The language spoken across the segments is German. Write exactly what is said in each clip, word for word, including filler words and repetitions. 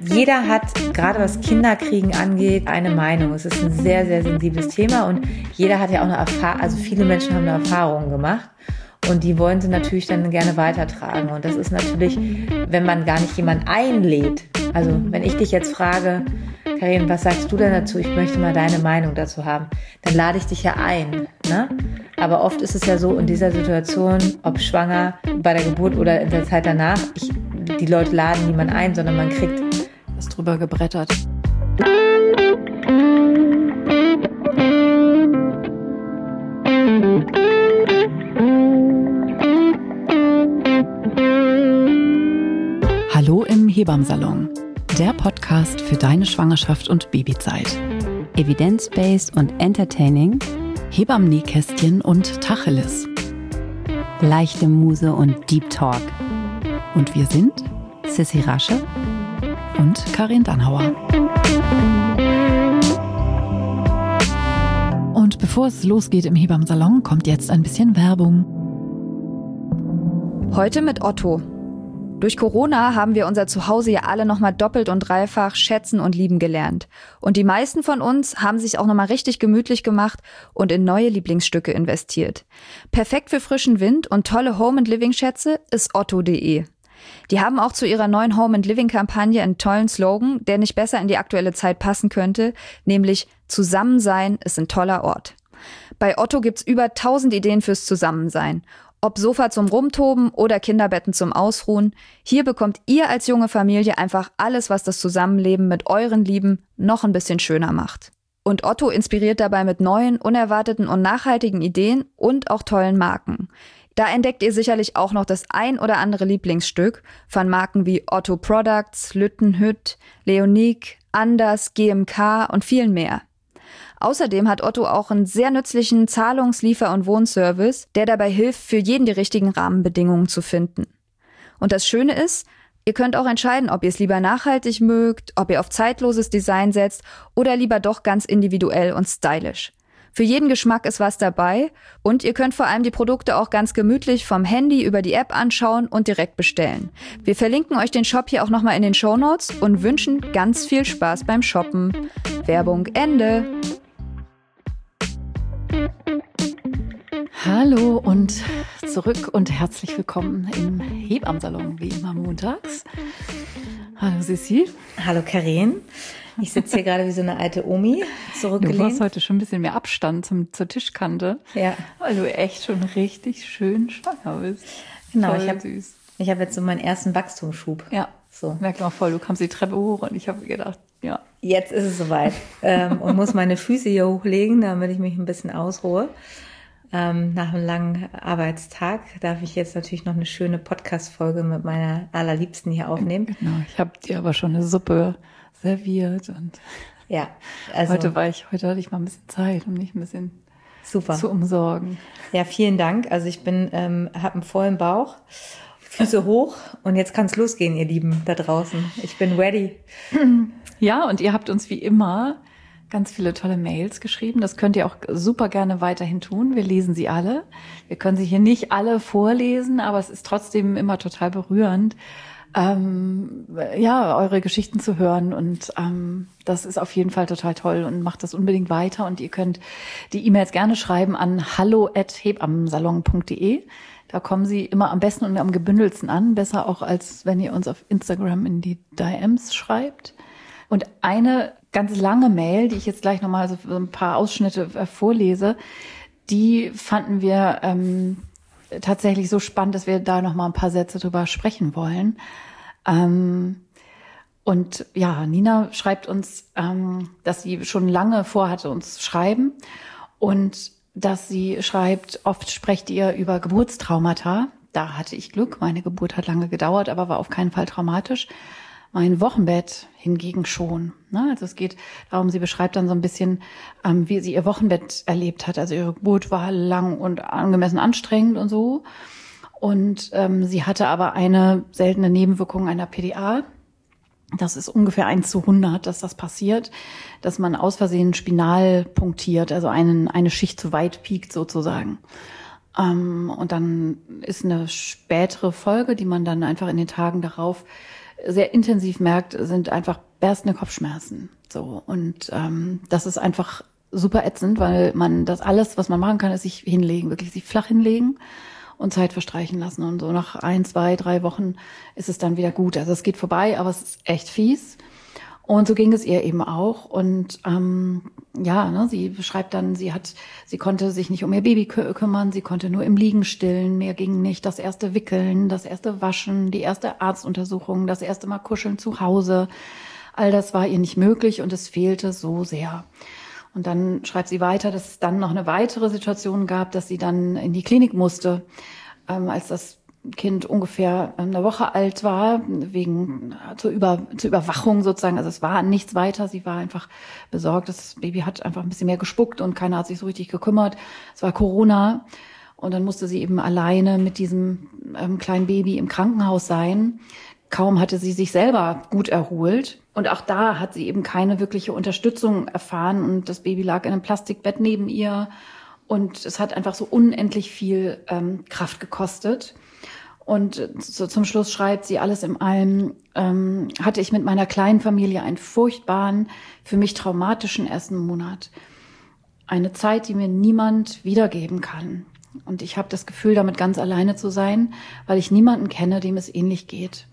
Jeder hat, gerade was Kinderkriegen angeht, eine Meinung. Es ist ein sehr, sehr sensibles Thema und jeder hat ja auch eine Erfahrung, also viele Menschen haben eine Erfahrung gemacht und die wollen sie natürlich dann gerne weitertragen. Und das ist natürlich, wenn man gar nicht jemanden einlädt. Also wenn ich dich jetzt frage, Karin, was sagst du denn dazu? Ich möchte mal deine Meinung dazu haben. Dann lade ich dich ja ein, ne? Aber oft ist es ja so in dieser Situation, ob schwanger, bei der Geburt oder in der Zeit danach, ich, die Leute laden niemanden ein, sondern man kriegt was drüber gebrettert. Hallo im Hebammsalon, der Podcast für deine Schwangerschaft und Babyzeit. Evidence-based und entertaining, Hebammen-Nähkästchen und Tacheles. leichte Muse und Deep Talk. Und wir sind Sissi Rasche und Karin Dannhauer. Und bevor es losgeht im Hebammsalon, kommt jetzt ein bisschen Werbung. Heute mit Otto. Durch Corona haben wir unser Zuhause ja alle nochmal doppelt und dreifach schätzen und lieben gelernt. Und die meisten von uns haben sich auch nochmal richtig gemütlich gemacht und in neue Lieblingsstücke investiert. Perfekt für frischen Wind und tolle Home-and-Living-Schätze ist otto punkt de. Die haben auch zu ihrer neuen Home-and-Living-Kampagne einen tollen Slogan, der nicht besser in die aktuelle Zeit passen könnte, nämlich Zusammensein ist ein toller Ort. Bei Otto gibt's über tausend Ideen fürs Zusammensein. Ob Sofa zum Rumtoben oder Kinderbetten zum Ausruhen, hier bekommt ihr als junge Familie einfach alles, was das Zusammenleben mit euren Lieben noch ein bisschen schöner macht. Und Otto inspiriert dabei mit neuen, unerwarteten und nachhaltigen Ideen und auch tollen Marken. Da entdeckt ihr sicherlich auch noch das ein oder andere Lieblingsstück von Marken wie Otto Products, Lüttenhütt, Leonique, Anders, G M K und vielen mehr. Außerdem hat Otto auch einen sehr nützlichen Zahlungs-, Liefer- und Wohnservice, der dabei hilft, für jeden die richtigen Rahmenbedingungen zu finden. Und das Schöne ist, ihr könnt auch entscheiden, ob ihr es lieber nachhaltig mögt, ob ihr auf zeitloses Design setzt oder lieber doch ganz individuell und stylisch. Für jeden Geschmack ist was dabei und ihr könnt vor allem die Produkte auch ganz gemütlich vom Handy über die App anschauen und direkt bestellen. Wir verlinken euch den Shop hier auch nochmal in den Shownotes und wünschen ganz viel Spaß beim Shoppen. Werbung Ende. Hallo und zurück und herzlich willkommen im Hebammsalon, wie immer montags. Hallo Sissi. Hallo Karin. Ich sitze hier gerade wie so eine alte Omi zurückgelehnt. Du hast heute schon ein bisschen mehr Abstand zum, zur Tischkante, ja, weil du echt schon richtig schön schwanger bist. Genau, voll ich habe süß. Ich habe jetzt so meinen ersten Wachstumsschub. Ja, so. Merkt man voll, du kamst die Treppe hoch und ich habe gedacht, ja. Jetzt ist es soweit ähm, und muss meine Füße hier hochlegen, damit ich mich ein bisschen ausruhe. Ähm, nach einem langen Arbeitstag darf ich jetzt natürlich noch eine schöne Podcast-Folge mit meiner Allerliebsten hier aufnehmen. Genau, ich habe dir aber schon eine Suppe serviert und ja, also heute war ich, heute hatte ich mal ein bisschen Zeit, um mich ein bisschen super zu umsorgen. Ja, vielen Dank. Also ich bin, ähm, habe einen vollen Bauch, Füße hoch und jetzt kann es losgehen, ihr Lieben da draußen. Ich bin ready. Ja, und ihr habt uns wie immer ganz viele tolle Mails geschrieben. Das könnt ihr auch super gerne weiterhin tun. Wir lesen sie alle. Wir können sie hier nicht alle vorlesen, aber es ist trotzdem immer total berührend, ähm, ja, eure Geschichten zu hören. Und ähm, das ist auf jeden Fall total toll und macht das unbedingt weiter. Und ihr könnt die E-Mails gerne schreiben an hallo at hebammsalon punkt de. Da kommen sie immer am besten und am gebündelsten an. Besser auch, als wenn ihr uns auf Instagram in die D Ms schreibt. Und eine ganz lange Mail, die ich jetzt gleich nochmal so ein paar Ausschnitte vorlese, die fanden wir ähm, tatsächlich so spannend, dass wir da nochmal ein paar Sätze drüber sprechen wollen. Ähm, und ja, Nina schreibt uns, ähm, dass sie schon lange vorhatte, uns zu schreiben und dass sie schreibt, oft sprecht ihr über Geburtstraumata. Da hatte ich Glück, meine Geburt hat lange gedauert, aber war auf keinen Fall traumatisch. Mein Wochenbett hingegen schon. Also es geht darum, sie beschreibt dann so ein bisschen, wie sie ihr Wochenbett erlebt hat. Also ihre Geburt war lang und angemessen anstrengend und so. Und ähm, sie hatte aber eine seltene Nebenwirkung einer P D A. Das ist ungefähr eins zu hundert, dass das passiert, dass man aus Versehen spinal punktiert, also einen, eine Schicht zu weit piekt sozusagen. Ähm, und dann ist eine spätere Folge, die man dann einfach in den Tagen darauf sehr intensiv merkt, sind einfach berstende Kopfschmerzen. So, und ähm, das ist einfach super ätzend, weil man das alles, was man machen kann, ist sich hinlegen, wirklich sich flach hinlegen und Zeit verstreichen lassen. Und so nach ein, zwei, drei Wochen ist es dann wieder gut. Also es geht vorbei, aber es ist echt fies. Und so ging es ihr eben auch. Und ähm, ja, ne, sie beschreibt dann, sie hat, sie konnte sich nicht um ihr Baby kü- kümmern, sie konnte nur im Liegen stillen, mehr ging nicht. Das erste Wickeln, das erste Waschen, die erste Arztuntersuchung, das erste Mal kuscheln zu Hause. All das war ihr nicht möglich und es fehlte so sehr. Und dann schreibt sie weiter, dass es dann noch eine weitere Situation gab, dass sie dann in die Klinik musste, ähm, als das Kind ungefähr eine Woche alt war, wegen zur, Über, zur Überwachung sozusagen. Also es war nichts weiter. Sie war einfach besorgt. Das Baby hat einfach ein bisschen mehr gespuckt und keiner hat sich so richtig gekümmert. Es war Corona. Und dann musste sie eben alleine mit diesem ähm, kleinen Baby im Krankenhaus sein. Kaum hatte sie sich selber gut erholt. Und auch da hat sie eben keine wirkliche Unterstützung erfahren. Und das Baby lag in einem Plastikbett neben ihr. Und es hat einfach so unendlich viel ähm, Kraft gekostet. Und so zum Schluss schreibt sie, alles in allem ähm, hatte ich mit meiner kleinen Familie einen furchtbaren, für mich traumatischen ersten Monat. Eine Zeit, die mir niemand wiedergeben kann. Und ich habe das Gefühl, damit ganz alleine zu sein, weil ich niemanden kenne, dem es ähnlich geht.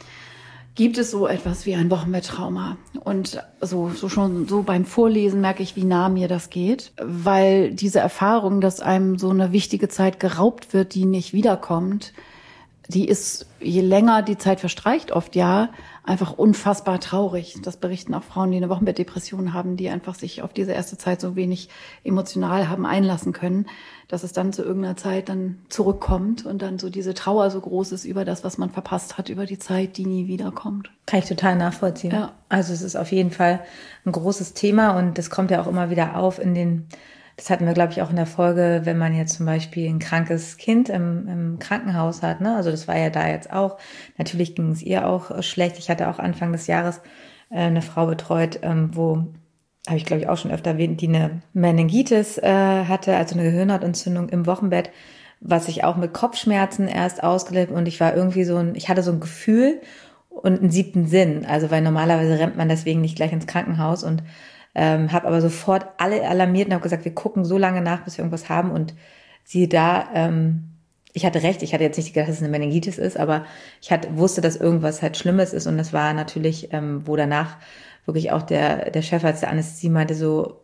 Gibt es so etwas wie ein Wochenbetttrauma? Und so, so schon so beim Vorlesen merke ich, wie nah mir das geht, weil diese Erfahrung, dass einem so eine wichtige Zeit geraubt wird, die nicht wiederkommt, die ist, je länger die Zeit verstreicht, oft ja, einfach unfassbar traurig. Das berichten auch Frauen, die eine Wochenbettdepression haben, die einfach sich auf diese erste Zeit so wenig emotional haben einlassen können, dass es dann zu irgendeiner Zeit dann zurückkommt und dann so diese Trauer so groß ist über das, was man verpasst hat, über die Zeit, die nie wiederkommt. Kann ich total nachvollziehen. Ja. Also es ist auf jeden Fall ein großes Thema und das kommt ja auch immer wieder auf in den, das hatten wir, glaube ich, auch in der Folge, wenn man jetzt zum Beispiel ein krankes Kind im, im Krankenhaus hat, ne? Also das war ja da jetzt auch. Natürlich ging es ihr auch schlecht. Ich hatte auch Anfang des Jahres äh, eine Frau betreut, ähm, wo, habe ich glaube ich auch schon öfter erwähnt, die eine Meningitis äh, hatte, also eine Gehirnhautentzündung im Wochenbett, was sich auch mit Kopfschmerzen erst ausgelebt und ich war irgendwie so ein, ich hatte so ein Gefühl und einen siebten Sinn. Also weil normalerweise rennt man deswegen nicht gleich ins Krankenhaus und Ähm, habe aber sofort alle alarmiert und habe gesagt, wir gucken so lange nach, bis wir irgendwas haben. Und siehe da, ähm, ich hatte recht, ich hatte jetzt nicht gedacht, dass es eine Meningitis ist, aber ich hatte, wusste, dass irgendwas halt Schlimmes ist. Und das war natürlich, ähm, wo danach wirklich auch der, der Chefarzt der Anästhesie meinte, so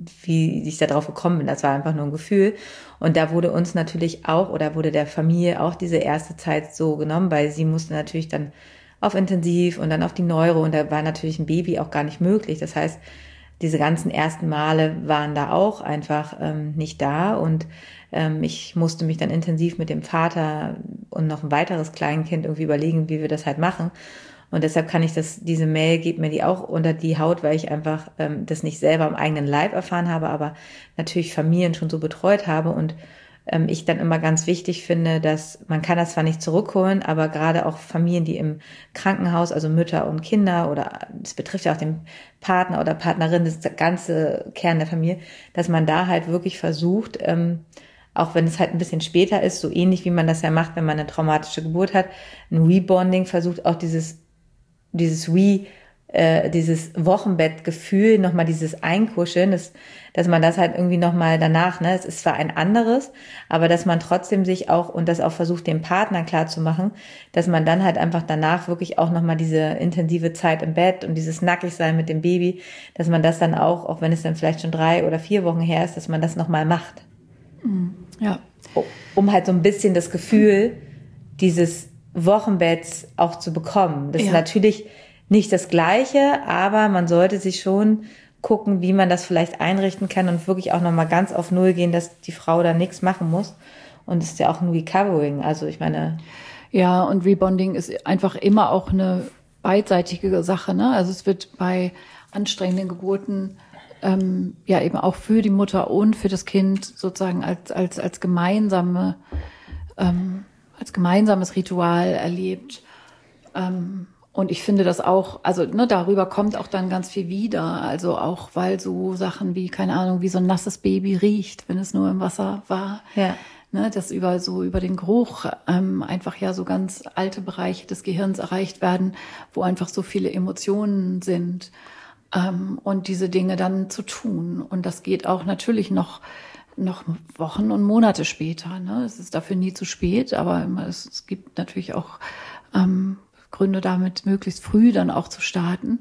wie ich da drauf gekommen bin. Das war einfach nur ein Gefühl. Und da wurde uns natürlich auch, oder wurde der Familie auch diese erste Zeit so genommen, weil sie musste natürlich dann auf Intensiv und dann auf die Neuro. Und da war natürlich ein Baby auch gar nicht möglich. Das heißt, diese ganzen ersten Male waren da auch einfach ähm, nicht da und ähm, ich musste mich dann intensiv mit dem Vater und noch ein weiteres Kleinkind irgendwie überlegen, wie wir das halt machen. Und deshalb kann ich das, diese Mail geht mir die auch unter die Haut, weil ich einfach ähm, das nicht selber am eigenen Leib erfahren habe, aber natürlich Familien schon so betreut habe und ähm, ich dann immer ganz wichtig finde, dass man kann das zwar nicht zurückholen, aber gerade auch Familien, die im Krankenhaus, also Mütter und Kinder oder das betrifft ja auch den Partner oder Partnerin, das ganze Kern der Familie, dass man da halt wirklich versucht, ähm, auch wenn es halt ein bisschen später ist, so ähnlich wie man das ja macht, wenn man eine traumatische Geburt hat, ein Rebonding versucht auch dieses dieses Re äh, dieses Wochenbettgefühl, nochmal dieses Einkuscheln, das, dass man das halt irgendwie nochmal danach, ne, es ist zwar ein anderes, aber dass man trotzdem sich auch, und das auch versucht, dem Partner klarzumachen, dass man dann halt einfach danach wirklich auch nochmal diese intensive Zeit im Bett und dieses Nackigsein mit dem Baby, dass man das dann auch, auch wenn es dann vielleicht schon drei oder vier Wochen her ist, dass man das nochmal macht. Ja. Um halt so ein bisschen das Gefühl dieses Wochenbetts auch zu bekommen. Das ja. ist natürlich nicht das Gleiche, aber man sollte sich schon gucken, wie man das vielleicht einrichten kann und wirklich auch nochmal ganz auf Null gehen, dass die Frau da nichts machen muss. Und es ist ja auch ein Recovering. Also ich meine... Ja, und Rebonding ist einfach immer auch eine beidseitige Sache, ne? Also es wird bei anstrengenden Geburten ähm, ja eben auch für die Mutter und für das Kind sozusagen als, als, als gemeinsame, ähm, als gemeinsames Ritual erlebt. Ähm, Und ich finde das auch, also ne, darüber kommt auch dann ganz viel wieder. Also auch, weil so Sachen wie, keine Ahnung, wie so ein nasses Baby riecht, wenn es nur im Wasser war. Ja. ne, dass über so über den Geruch ähm, einfach ja so ganz alte Bereiche des Gehirns erreicht werden, wo einfach so viele Emotionen sind ähm, und diese Dinge dann zu tun. Und das geht auch natürlich noch noch Wochen und Monate später. Ne? Es ist dafür nie zu spät, aber es, es gibt natürlich auch ähm, Gründe, damit möglichst früh dann auch zu starten.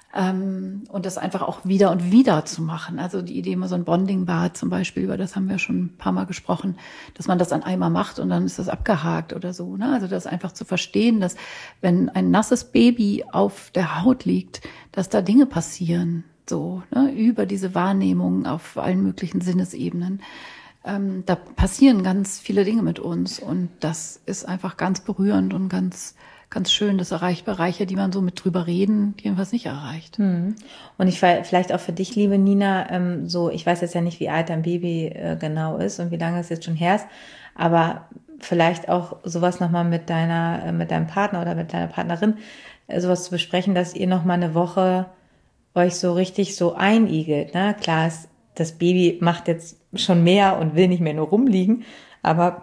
Ähm, und das einfach auch wieder und wieder zu machen. Also die Idee, mal so ein Bonding-Bad zum Beispiel, über das haben wir schon ein paar Mal gesprochen, dass man das dann einmal macht und dann ist das abgehakt oder so. Ne? Also das einfach zu verstehen, dass wenn ein nasses Baby auf der Haut liegt, dass da Dinge passieren, so ne? Über diese Wahrnehmung auf allen möglichen Sinnesebenen. Ähm, da passieren ganz viele Dinge mit uns und das ist einfach ganz berührend und ganz Ganz schön, das erreicht Bereiche, die man so mit drüber reden, jedenfalls nicht erreicht. Hm. Und ich vielleicht auch für dich, liebe Nina, ähm, so, ich weiß jetzt ja nicht, wie alt dein Baby äh, genau ist und wie lange es jetzt schon her ist, aber vielleicht auch sowas nochmal mit deiner, äh, mit deinem Partner oder mit deiner Partnerin, äh, sowas zu besprechen, dass ihr nochmal eine Woche euch so richtig so einigelt. Ne? Klar, ist, das Baby macht jetzt schon mehr und will nicht mehr nur rumliegen, aber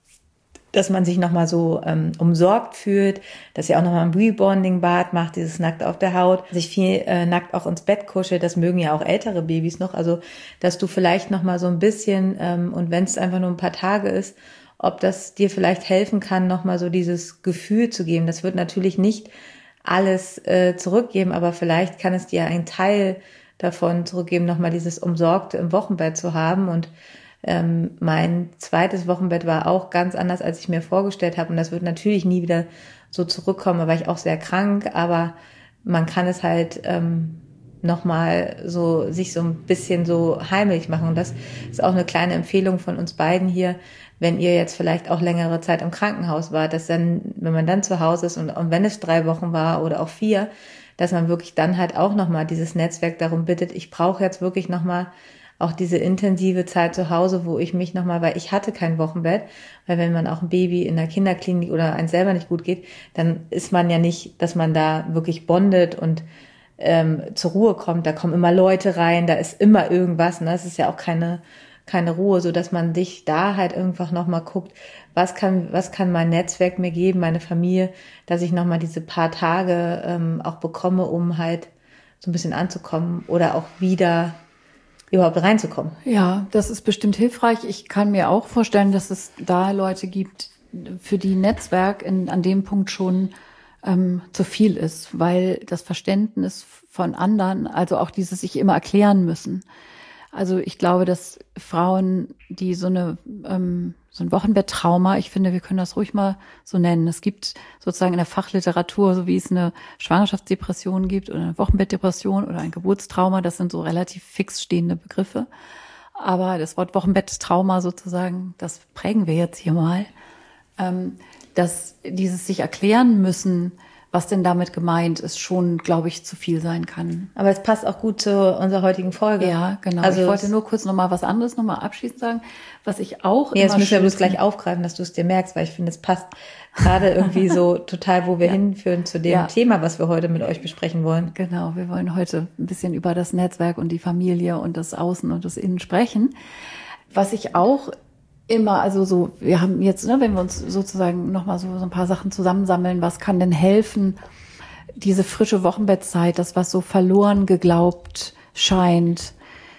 dass man sich nochmal so ähm, umsorgt fühlt, dass ihr auch nochmal ein Rebonding-Bad macht, dieses nackt auf der Haut, sich viel äh, nackt auch ins Bett kuschelt, das mögen ja auch ältere Babys noch, also dass du vielleicht nochmal so ein bisschen, ähm, und wenn es einfach nur ein paar Tage ist, ob das dir vielleicht helfen kann, nochmal so dieses Gefühl zu geben. Das wird natürlich nicht alles äh, zurückgeben, aber vielleicht kann es dir einen Teil davon zurückgeben, nochmal dieses Umsorgte im Wochenbett zu haben. Und Ähm, mein zweites Wochenbett war auch ganz anders, als ich mir vorgestellt habe. Und das wird natürlich nie wieder so zurückkommen, da war ich auch sehr krank. Aber man kann es halt ähm, nochmal so, sich so ein bisschen so heimlich machen. Und das ist auch eine kleine Empfehlung von uns beiden hier, wenn ihr jetzt vielleicht auch längere Zeit im Krankenhaus wart, dass dann, wenn man dann zu Hause ist und, und wenn es drei Wochen war oder auch vier, dass man wirklich dann halt auch nochmal dieses Netzwerk darum bittet, ich brauche jetzt wirklich nochmal auch diese intensive Zeit zu Hause, wo ich mich nochmal, weil ich hatte kein Wochenbett, weil wenn man auch ein Baby in der Kinderklinik oder einem selber nicht gut geht, dann ist man ja nicht, dass man da wirklich bondet und ähm, zur Ruhe kommt. Da kommen immer Leute rein, da ist immer irgendwas, ne? Es ist ja auch keine keine Ruhe, so dass man sich da halt irgendwann nochmal guckt, was kann was kann mein Netzwerk mir geben, meine Familie, dass ich nochmal diese paar Tage ähm, auch bekomme, um halt so ein bisschen anzukommen oder auch wieder überhaupt reinzukommen. Ja, das ist bestimmt hilfreich. Ich kann mir auch vorstellen, dass es da Leute gibt, für die Netzwerk in, an dem Punkt schon ähm, zu viel ist, weil das Verständnis von anderen, also auch dieses sich immer erklären müssen. Also ich glaube, dass Frauen, die so eine ähm, so ein Wochenbetttrauma, ich finde, wir können das ruhig mal so nennen. Es gibt sozusagen in der Fachliteratur, so wie es eine Schwangerschaftsdepression gibt oder eine Wochenbettdepression oder ein Geburtstrauma, das sind so relativ fix stehende Begriffe. Aber das Wort Wochenbetttrauma sozusagen, das prägen wir jetzt hier mal, ähm, dass dieses sich erklären müssen, was denn damit gemeint ist, schon, glaube ich, zu viel sein kann. Aber es passt auch gut zu unserer heutigen Folge. Ja, genau. Also ich wollte nur kurz noch mal was anderes noch mal abschließend sagen, was ich auch nee, immer jetzt müssen wir bloß gleich aufgreifen, dass du es dir merkst, weil ich finde, es passt gerade irgendwie so total, wo wir ja. hinführen zu dem ja. Thema, was wir heute mit euch besprechen wollen. Genau, wir wollen heute ein bisschen über das Netzwerk und die Familie und das Außen und das Innen sprechen. Was ich auch immer, also so, wir haben jetzt, ne, wenn wir uns sozusagen nochmal so, so ein paar Sachen zusammensammeln, was kann denn helfen, diese frische Wochenbettzeit, das, was so verloren geglaubt scheint,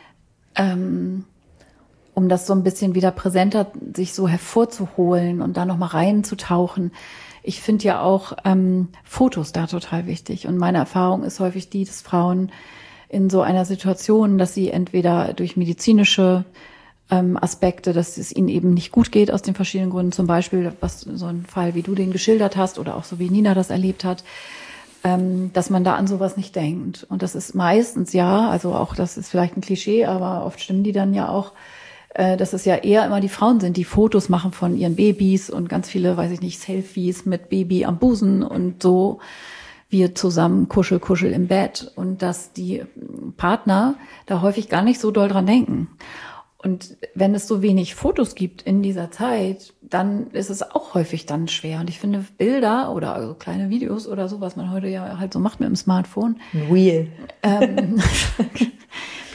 ähm, um das so ein bisschen wieder präsenter sich so hervorzuholen und da nochmal reinzutauchen. Ich finde ja auch ähm, Fotos da total wichtig. Und meine Erfahrung ist häufig die, dass Frauen in so einer Situation, dass sie entweder durch medizinische Ähm, Aspekte, dass es ihnen eben nicht gut geht aus den verschiedenen Gründen, zum Beispiel was so ein Fall, wie du den geschildert hast oder auch so wie Nina das erlebt hat, ähm, dass man da an sowas nicht denkt. Und das ist meistens ja, also auch das ist vielleicht ein Klischee, aber oft stimmen die dann ja auch, äh, dass es ja eher immer die Frauen sind, die Fotos machen von ihren Babys und ganz viele, weiß ich nicht, Selfies mit Baby am Busen und so, wir zusammen kuschel, kuschel im Bett und dass die Partner da häufig gar nicht so doll dran denken. Und wenn es so wenig Fotos gibt in dieser Zeit, dann ist es auch häufig dann schwer. Und ich finde Bilder oder also kleine Videos oder so, was man heute ja halt so macht mit dem Smartphone. Real. Ähm,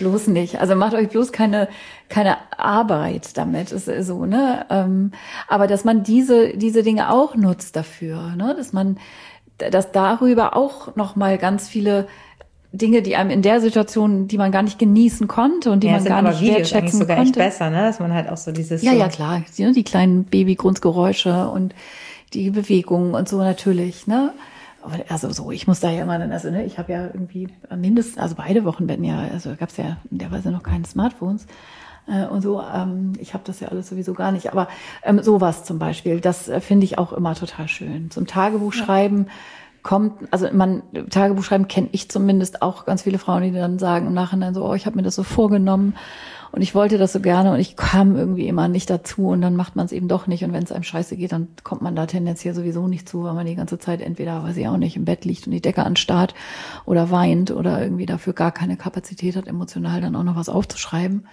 Bloß nicht. Also macht euch bloß keine keine Arbeit damit, ist so, ne? Ähm, aber dass man diese diese Dinge auch nutzt dafür, ne? Dass man, dass darüber auch noch mal ganz viele Dinge, die einem in der Situation, die man gar nicht genießen konnte und die ja, man gar nicht wertschätzen sogar konnte. Echt besser, ne? Dass man halt auch so dieses ja so ja klar, die, die kleinen Babygrunzgeräusche und die Bewegungen und so natürlich, ne? Also so, ich muss da ja immer dann, also ne, ich habe ja irgendwie mindestens, also beide Wochenbetten ja, also gab es ja in der Weise noch keine Smartphones äh, und so. Ähm, ich habe das ja alles sowieso gar nicht, aber ähm, sowas zum Beispiel, das äh, finde ich auch immer total schön. Zum Tagebuch schreiben kommt, also man Tagebuch schreiben kenne ich zumindest auch ganz viele Frauen, die dann sagen im Nachhinein so, oh, ich habe mir das so vorgenommen. Und ich wollte das so gerne und ich kam irgendwie immer nicht dazu und dann macht man es eben doch nicht. Und wenn es einem scheiße geht, dann kommt man da tendenziell sowieso nicht zu, weil man die ganze Zeit entweder, weiß ich auch nicht, im Bett liegt und die Decke anstarrt oder weint oder irgendwie dafür gar keine Kapazität hat, emotional dann auch noch was aufzuschreiben.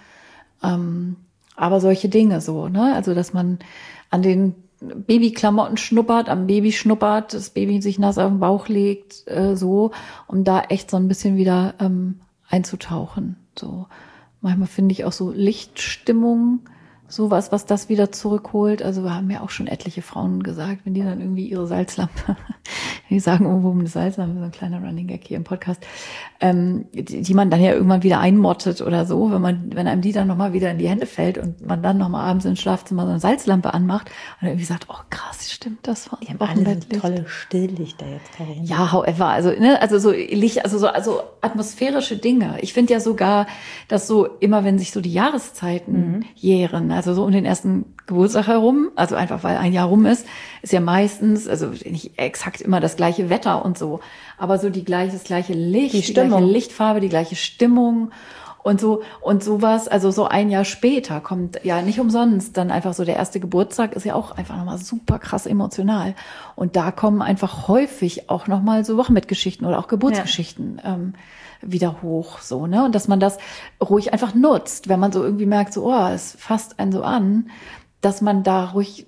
Ähm, aber solche Dinge so, ne? Also, dass man an den Babyklamotten schnuppert, am Baby schnuppert, das Baby sich nass auf den Bauch legt, äh, so, um da echt so ein bisschen wieder ähm, einzutauchen, so. Manchmal finde ich auch so Lichtstimmung, sowas, was das wieder zurückholt. Also wir haben ja auch schon etliche Frauen gesagt, wenn die dann irgendwie ihre Salzlampe, die sagen irgendwo eine Salzlampe, so ein kleiner Running Gag hier im Podcast, ähm, die, die man dann ja irgendwann wieder einmottet oder so, wenn man, wenn einem die dann nochmal wieder in die Hände fällt und man dann nochmal abends im Schlafzimmer so eine Salzlampe anmacht und irgendwie sagt, oh krass, stimmt, das war die haben alle so tolle Stilllichter jetzt, Carina. Ja, however, also, ne, also so Licht, also so, also atmosphärische Dinge. Ich finde ja sogar, dass so immer, wenn sich so die Jahreszeiten mhm. jähren, also so um den ersten Geburtstag herum, also einfach weil ein Jahr rum ist, ist ja meistens, also nicht exakt immer das gleiche Wetter und so, aber so die gleiche, das gleiche Licht, die, die gleiche Lichtfarbe, die gleiche Stimmung und so und sowas, also so ein Jahr später kommt ja nicht umsonst dann einfach so der erste Geburtstag ist ja auch einfach nochmal super krass emotional und da kommen einfach häufig auch nochmal so Wochenbettgeschichten oder auch Geburtsgeschichten ja. ähm, wieder hoch, so, ne, und dass man das ruhig einfach nutzt, wenn man so irgendwie merkt, so, oh, es fasst einen so an, dass man da ruhig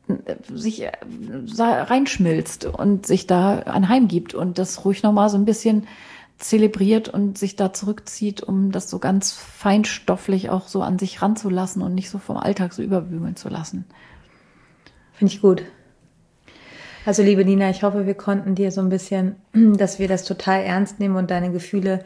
sich reinschmilzt und sich da anheimgibt und das ruhig nochmal so ein bisschen zelebriert und sich da zurückzieht, um das so ganz feinstofflich auch so an sich ranzulassen und nicht so vom Alltag so überbügeln zu lassen. Finde ich gut. Also liebe Nina, ich hoffe, wir konnten dir so ein bisschen, dass wir das total ernst nehmen und deine Gefühle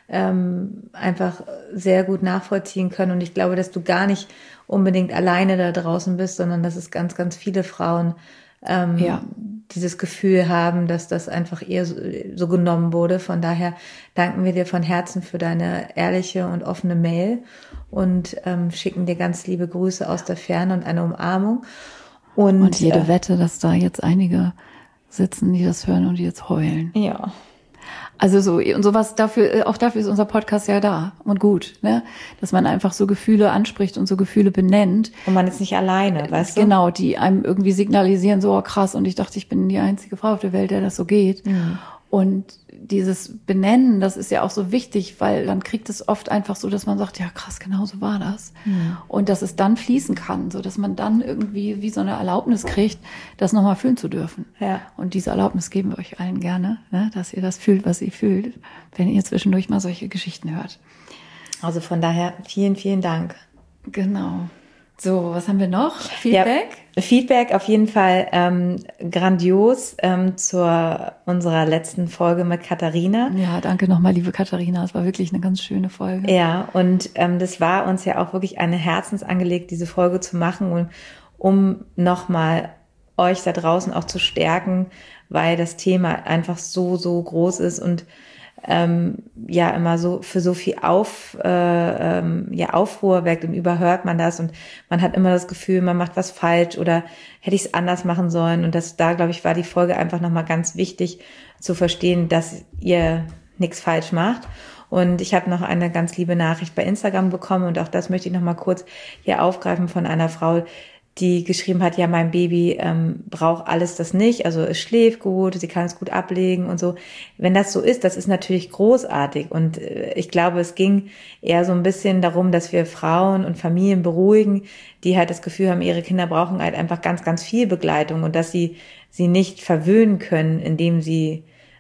ähm, einfach sehr gut nachvollziehen können. Und ich glaube, dass du gar nicht unbedingt alleine da draußen bist, sondern dass es ganz, ganz viele Frauen ähm, ja. dieses Gefühl haben, dass das einfach eher so, so genommen wurde. Von daher danken wir dir von Herzen für deine ehrliche und offene Mail und ähm, schicken dir ganz liebe Grüße aus der Ferne und eine Umarmung. Und, und jede äh, Wette, dass da jetzt einige sitzen, die das hören und die jetzt heulen. Ja. Also so, und sowas dafür, auch dafür ist unser Podcast ja da und gut, ne? Dass man einfach so Gefühle anspricht und so Gefühle benennt. Und man ist nicht alleine, weißt du? Genau, die einem irgendwie signalisieren, so oh, krass, und ich dachte, ich bin die einzige Frau auf der Welt, der das so geht. Mhm. Und dieses Benennen, das ist ja auch so wichtig, weil dann kriegt es oft einfach so, dass man sagt, ja krass, genau so war das. Mhm. Und dass es dann fließen kann, so dass man dann irgendwie wie so eine Erlaubnis kriegt, das nochmal fühlen zu dürfen. Ja. Und diese Erlaubnis geben wir euch allen gerne, ne, dass ihr das fühlt, was ihr fühlt, wenn ihr zwischendurch mal solche Geschichten hört. Also von daher vielen, vielen Dank. Genau. So, was haben wir noch? Feedback? Ja, Feedback auf jeden Fall ähm, grandios ähm, zur unserer letzten Folge mit Katharina. Ja, danke nochmal, liebe Katharina. Es war wirklich eine ganz schöne Folge. Ja, und ähm, das war uns ja auch wirklich eine Herzensangelegt, diese Folge zu machen und um nochmal euch da draußen auch zu stärken, weil das Thema einfach so, so groß ist und ähm, ja immer so für so viel auf äh, ähm, ja Aufruhr weckt und überhört man das und man hat immer das Gefühl, man macht was falsch oder hätte ich es anders machen sollen und das da glaube ich war die Folge einfach nochmal ganz wichtig zu verstehen, dass ihr nichts falsch macht. Und ich habe noch eine ganz liebe Nachricht bei Instagram bekommen und auch das möchte ich nochmal kurz hier aufgreifen von einer Frau, die geschrieben hat, ja, mein Baby ähm, braucht alles das nicht, also es schläft gut, sie kann es gut ablegen und so. Wenn das so ist, das ist natürlich großartig und äh, ich glaube, es ging eher so ein bisschen darum, dass wir Frauen und Familien beruhigen, die halt das Gefühl haben, ihre Kinder brauchen halt einfach ganz, ganz viel Begleitung und dass sie sie nicht verwöhnen können, indem sie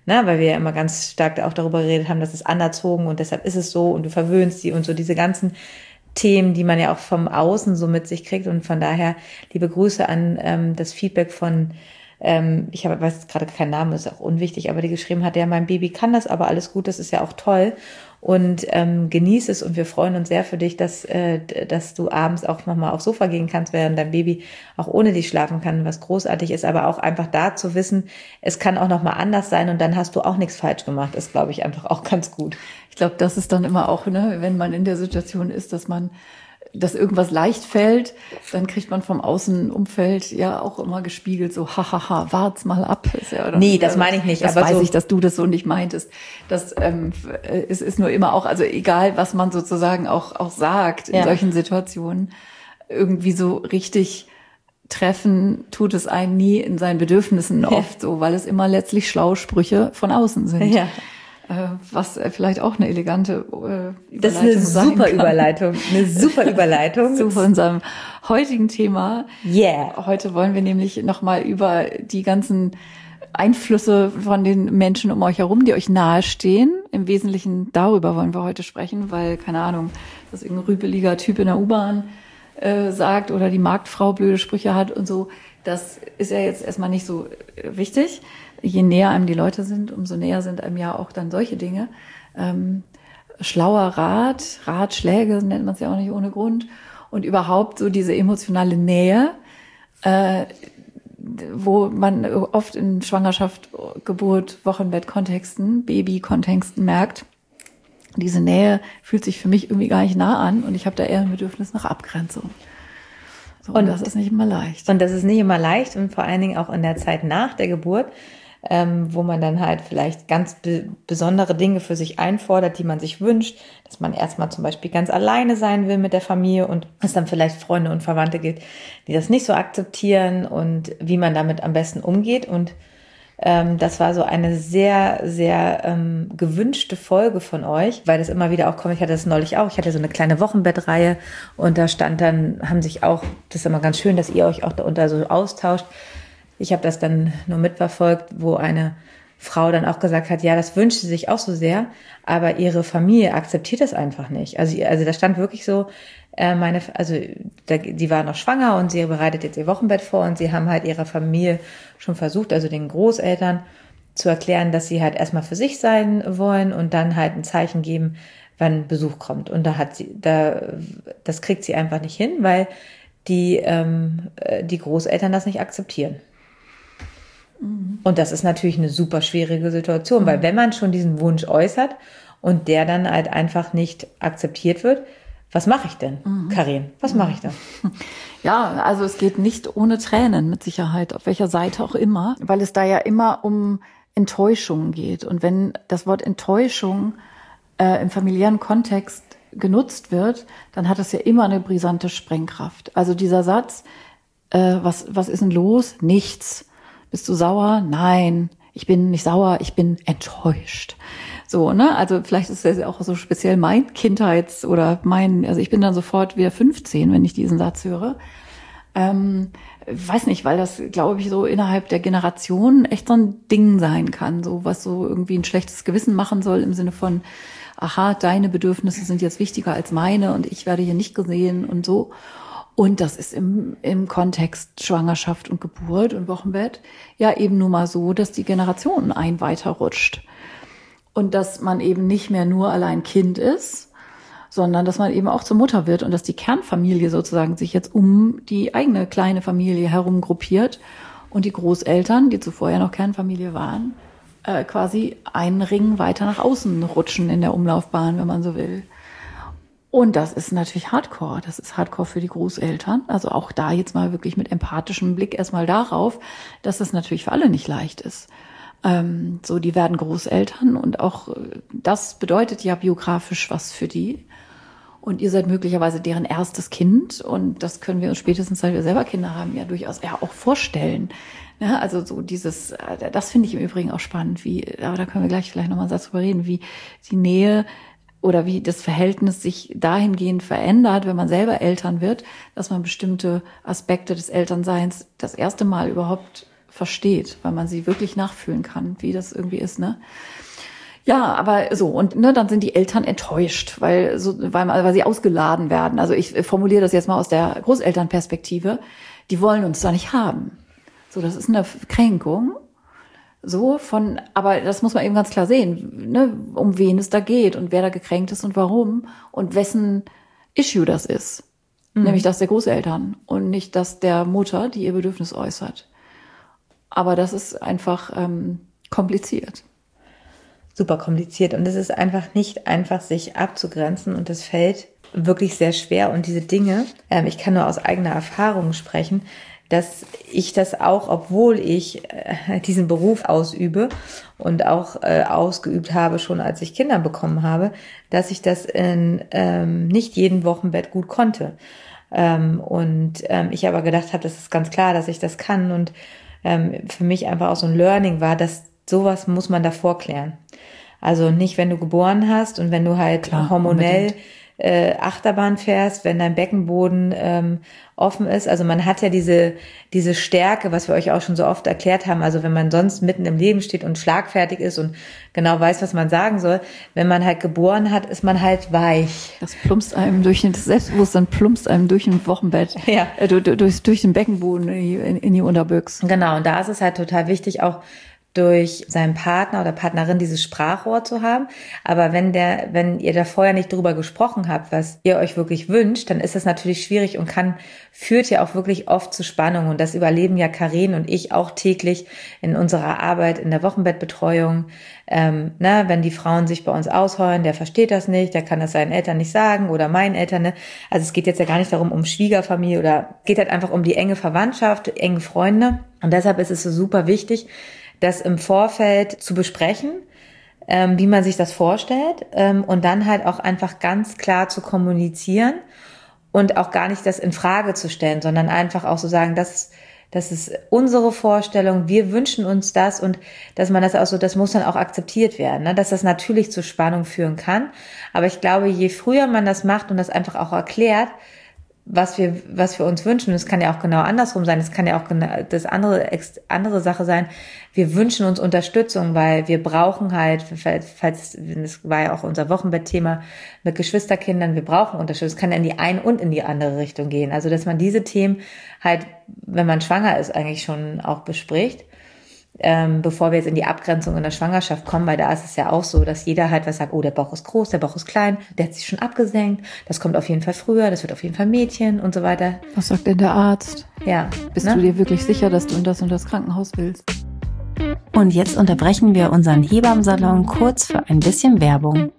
ne, weil wir ja immer ganz stark auch darüber geredet haben, dass es anerzogen und deshalb ist es so und du verwöhnst sie und so diese ganzen Themen, die man ja auch vom Außen so mit sich kriegt. Und von daher liebe Grüße an ähm, das Feedback von, ähm, ich habe, weiß jetzt gerade keinen Namen, ist auch unwichtig, aber die geschrieben hat, ja, mein Baby kann das, aber alles gut, das ist ja auch toll. Und ähm, genieß es und wir freuen uns sehr für dich, dass äh, dass du abends auch nochmal aufs Sofa gehen kannst, während dein Baby auch ohne dich schlafen kann, was großartig ist, aber auch einfach da zu wissen, es kann auch nochmal anders sein und dann hast du auch nichts falsch gemacht, ist, glaube ich, einfach auch ganz gut. Ich glaube, das ist dann immer auch, ne, wenn man in der Situation ist, dass man, dass irgendwas leicht fällt, dann kriegt man vom Außenumfeld ja auch immer gespiegelt, so, hahaha, wart's mal ab. Ist ja, oder? Nee, das meine ich nicht. Das aber weiß so ich, dass du das so nicht meintest. Das ähm, es ist nur immer auch, also egal, was man sozusagen auch auch sagt in ja. solchen Situationen, irgendwie so richtig treffen tut es einen nie in seinen Bedürfnissen ja. oft so, weil es immer letztlich Schlausprüche von außen sind. Ja. Was vielleicht auch eine elegante äh, Überleitung Das ist eine sein super kann. Überleitung, eine super Überleitung zu unserem heutigen Thema. Yeah. Heute wollen wir nämlich nochmal über die ganzen Einflüsse von den Menschen um euch herum, die euch nahestehen. Im Wesentlichen darüber wollen wir heute sprechen, weil, keine Ahnung, dass irgendein rüpeliger Typ in der U-Bahn äh, sagt oder die Marktfrau blöde Sprüche hat und so. Das ist ja jetzt erstmal nicht so wichtig. Je näher einem die Leute sind, umso näher sind einem ja auch dann solche Dinge. Ähm, schlauer Rat, Ratschläge nennt man es ja auch nicht ohne Grund. Und überhaupt so diese emotionale Nähe, äh, wo man oft in Schwangerschaft, Geburt, Wochenbett-Kontexten, Baby-Kontexten merkt, diese Nähe fühlt sich für mich irgendwie gar nicht nah an und ich habe da eher ein Bedürfnis nach Abgrenzung. So, und, und das ist nicht immer leicht. Und das ist nicht immer leicht und vor allen Dingen auch in der Zeit nach der Geburt, ähm, wo man dann halt vielleicht ganz be- besondere Dinge für sich einfordert, die man sich wünscht, dass man erstmal zum Beispiel ganz alleine sein will mit der Familie und es dann vielleicht Freunde und Verwandte gibt, die das nicht so akzeptieren und wie man damit am besten umgeht. Und ähm, das war so eine sehr, sehr ähm, gewünschte Folge von euch, weil das immer wieder auch kommt. Ich hatte das neulich auch. Ich hatte so eine kleine Wochenbettreihe und da stand dann, haben sich auch, das ist immer ganz schön, dass ihr euch auch darunter so austauscht. Ich habe das dann nur mitverfolgt, wo eine Frau dann auch gesagt hat, ja, das wünscht sie sich auch so sehr, aber ihre Familie akzeptiert das einfach nicht. Also, also da stand wirklich so, äh, meine, also da, die war noch schwanger und sie bereitet jetzt ihr Wochenbett vor und sie haben halt ihrer Familie schon versucht, also den Großeltern zu erklären, dass sie halt erstmal für sich sein wollen und dann halt ein Zeichen geben, wann Besuch kommt. Und da hat sie, da, das kriegt sie einfach nicht hin, weil die, ähm, die Großeltern das nicht akzeptieren. Und das ist natürlich eine super schwierige Situation, weil wenn man schon diesen Wunsch äußert und der dann halt einfach nicht akzeptiert wird, was mache ich denn, mhm. Karin? Was mache ich dann? Ja, also es geht nicht ohne Tränen mit Sicherheit, auf welcher Seite auch immer, weil es da ja immer um Enttäuschung geht. Und wenn das Wort Enttäuschung äh, im familiären Kontext genutzt wird, dann hat es ja immer eine brisante Sprengkraft. Also dieser Satz, äh, was, was ist denn los? Nichts. Bist du sauer? Nein, ich bin nicht sauer, ich bin enttäuscht. So, ne? Also vielleicht ist das ja auch so speziell mein Kindheits- oder mein, also ich bin dann sofort wieder fünfzehn, wenn ich diesen Satz höre. Ähm, weiß nicht, weil das, glaube ich, so innerhalb der Generation echt so ein Ding sein kann, so was so irgendwie ein schlechtes Gewissen machen soll im Sinne von, aha, deine Bedürfnisse sind jetzt wichtiger als meine und ich werde hier nicht gesehen und so. Und das ist im, im Kontext Schwangerschaft und Geburt und Wochenbett ja eben nun mal so, dass die Generation ein weiterrutscht. Und dass man eben nicht mehr nur allein Kind ist, sondern dass man eben auch zur Mutter wird und dass die Kernfamilie sozusagen sich jetzt um die eigene kleine Familie herum gruppiert und die Großeltern, die zuvor ja noch Kernfamilie waren, äh, quasi einen Ring weiter nach außen rutschen in der Umlaufbahn, wenn man so will. Und das ist natürlich Hardcore. Das ist Hardcore für die Großeltern. Also auch da jetzt mal wirklich mit empathischem Blick erstmal darauf, dass das natürlich für alle nicht leicht ist. Ähm, so, die werden Großeltern und auch das bedeutet ja biografisch was für die. Und ihr seid möglicherweise deren erstes Kind und das können wir uns spätestens, seit wir selber Kinder haben, ja durchaus ja auch vorstellen. Ja, also so dieses, das finde ich im Übrigen auch spannend, wie, aber da können wir gleich vielleicht nochmal einen Satz drüber reden, wie die Nähe oder wie das Verhältnis sich dahingehend verändert, wenn man selber Eltern wird, dass man bestimmte Aspekte des Elternseins das erste Mal überhaupt versteht, weil man sie wirklich nachfühlen kann, wie das irgendwie ist, ne? Ja, aber so, und ne, dann sind die Eltern enttäuscht, weil, so, weil, weil sie ausgeladen werden. Also ich formuliere das jetzt mal aus der Großelternperspektive. Die wollen uns da nicht haben. So, das ist eine Kränkung. So von, aber das muss man eben ganz klar sehen, ne, um wen es da geht und wer da gekränkt ist und warum und wessen Issue das ist. Mhm. Nämlich das der Großeltern und nicht das der Mutter, die ihr Bedürfnis äußert. Aber das ist einfach ähm, kompliziert. Super kompliziert und es ist einfach nicht einfach, sich abzugrenzen und das fällt wirklich sehr schwer und diese Dinge, ähm, ich kann nur aus eigener Erfahrung sprechen, dass ich das auch, obwohl ich äh, diesen Beruf ausübe und auch äh, ausgeübt habe, schon als ich Kinder bekommen habe, dass ich das in ähm, nicht jedem Wochenbett gut konnte. Ähm, und ähm, ich aber gedacht habe, das ist ganz klar, dass ich das kann und ähm, für mich einfach auch so ein Learning war, dass sowas muss man davor klären. Also nicht, wenn du geboren hast und wenn du halt Klar, hormonell äh, Achterbahn fährst, wenn dein Beckenboden ähm, offen ist. Also man hat ja diese diese Stärke, was wir euch auch schon so oft erklärt haben. Also wenn man sonst mitten im Leben steht und schlagfertig ist und genau weiß, was man sagen soll, wenn man halt geboren hat, ist man halt weich. Das plumpst einem durch den, das Selbstbewusstsein plumpst einem durch ein Wochenbett, ja. äh, durch, durch, durch den Beckenboden in die, in, in die Unterbüchse. Genau, und da ist es halt total wichtig, auch durch seinen Partner oder Partnerin dieses Sprachrohr zu haben. Aber wenn der, wenn ihr da vorher nicht drüber gesprochen habt, was ihr euch wirklich wünscht, dann ist das natürlich schwierig und kann, führt ja auch wirklich oft zu Spannung. Und das überleben ja Karin und ich auch täglich in unserer Arbeit, in der Wochenbettbetreuung. Ähm, ne, wenn die Frauen sich bei uns ausheulen, der versteht das nicht, der kann das seinen Eltern nicht sagen oder meinen Eltern, ne? Also es geht jetzt ja gar nicht darum, um Schwiegerfamilie oder geht halt einfach um die enge Verwandtschaft, enge Freunde. Und deshalb ist es so super wichtig, das im Vorfeld zu besprechen, ähm, wie man sich das vorstellt, ähm, und dann halt auch einfach ganz klar zu kommunizieren und auch gar nicht das in Frage zu stellen, sondern einfach auch so sagen, das, das ist unsere Vorstellung, wir wünschen uns das und dass man das auch so, das muss dann auch akzeptiert werden, ne? Dass das natürlich zu Spannung führen kann. Aber ich glaube, je früher man das macht und das einfach auch erklärt, was wir, was wir uns wünschen. Das kann ja auch genau andersrum sein. Das kann ja auch genau das andere, andere Sache sein. Wir wünschen uns Unterstützung, weil wir brauchen halt, falls, das war ja auch unser Wochenbettthema mit Geschwisterkindern, wir brauchen Unterstützung. Es kann in die eine und in die andere Richtung gehen. Also, dass man diese Themen halt, wenn man schwanger ist, eigentlich schon auch bespricht. Ähm, bevor wir jetzt in die Abgrenzung in der Schwangerschaft kommen, weil da ist es ja auch so, dass jeder halt was sagt, oh, der Bauch ist groß, der Bauch ist klein, der hat sich schon abgesenkt, das kommt auf jeden Fall früher, das wird auf jeden Fall Mädchen und so weiter. Was sagt denn der Arzt? Ja. Bist ne? du dir wirklich sicher, dass du in das und das Krankenhaus willst? Und jetzt unterbrechen wir unseren Hebammensalon kurz für ein bisschen Werbung.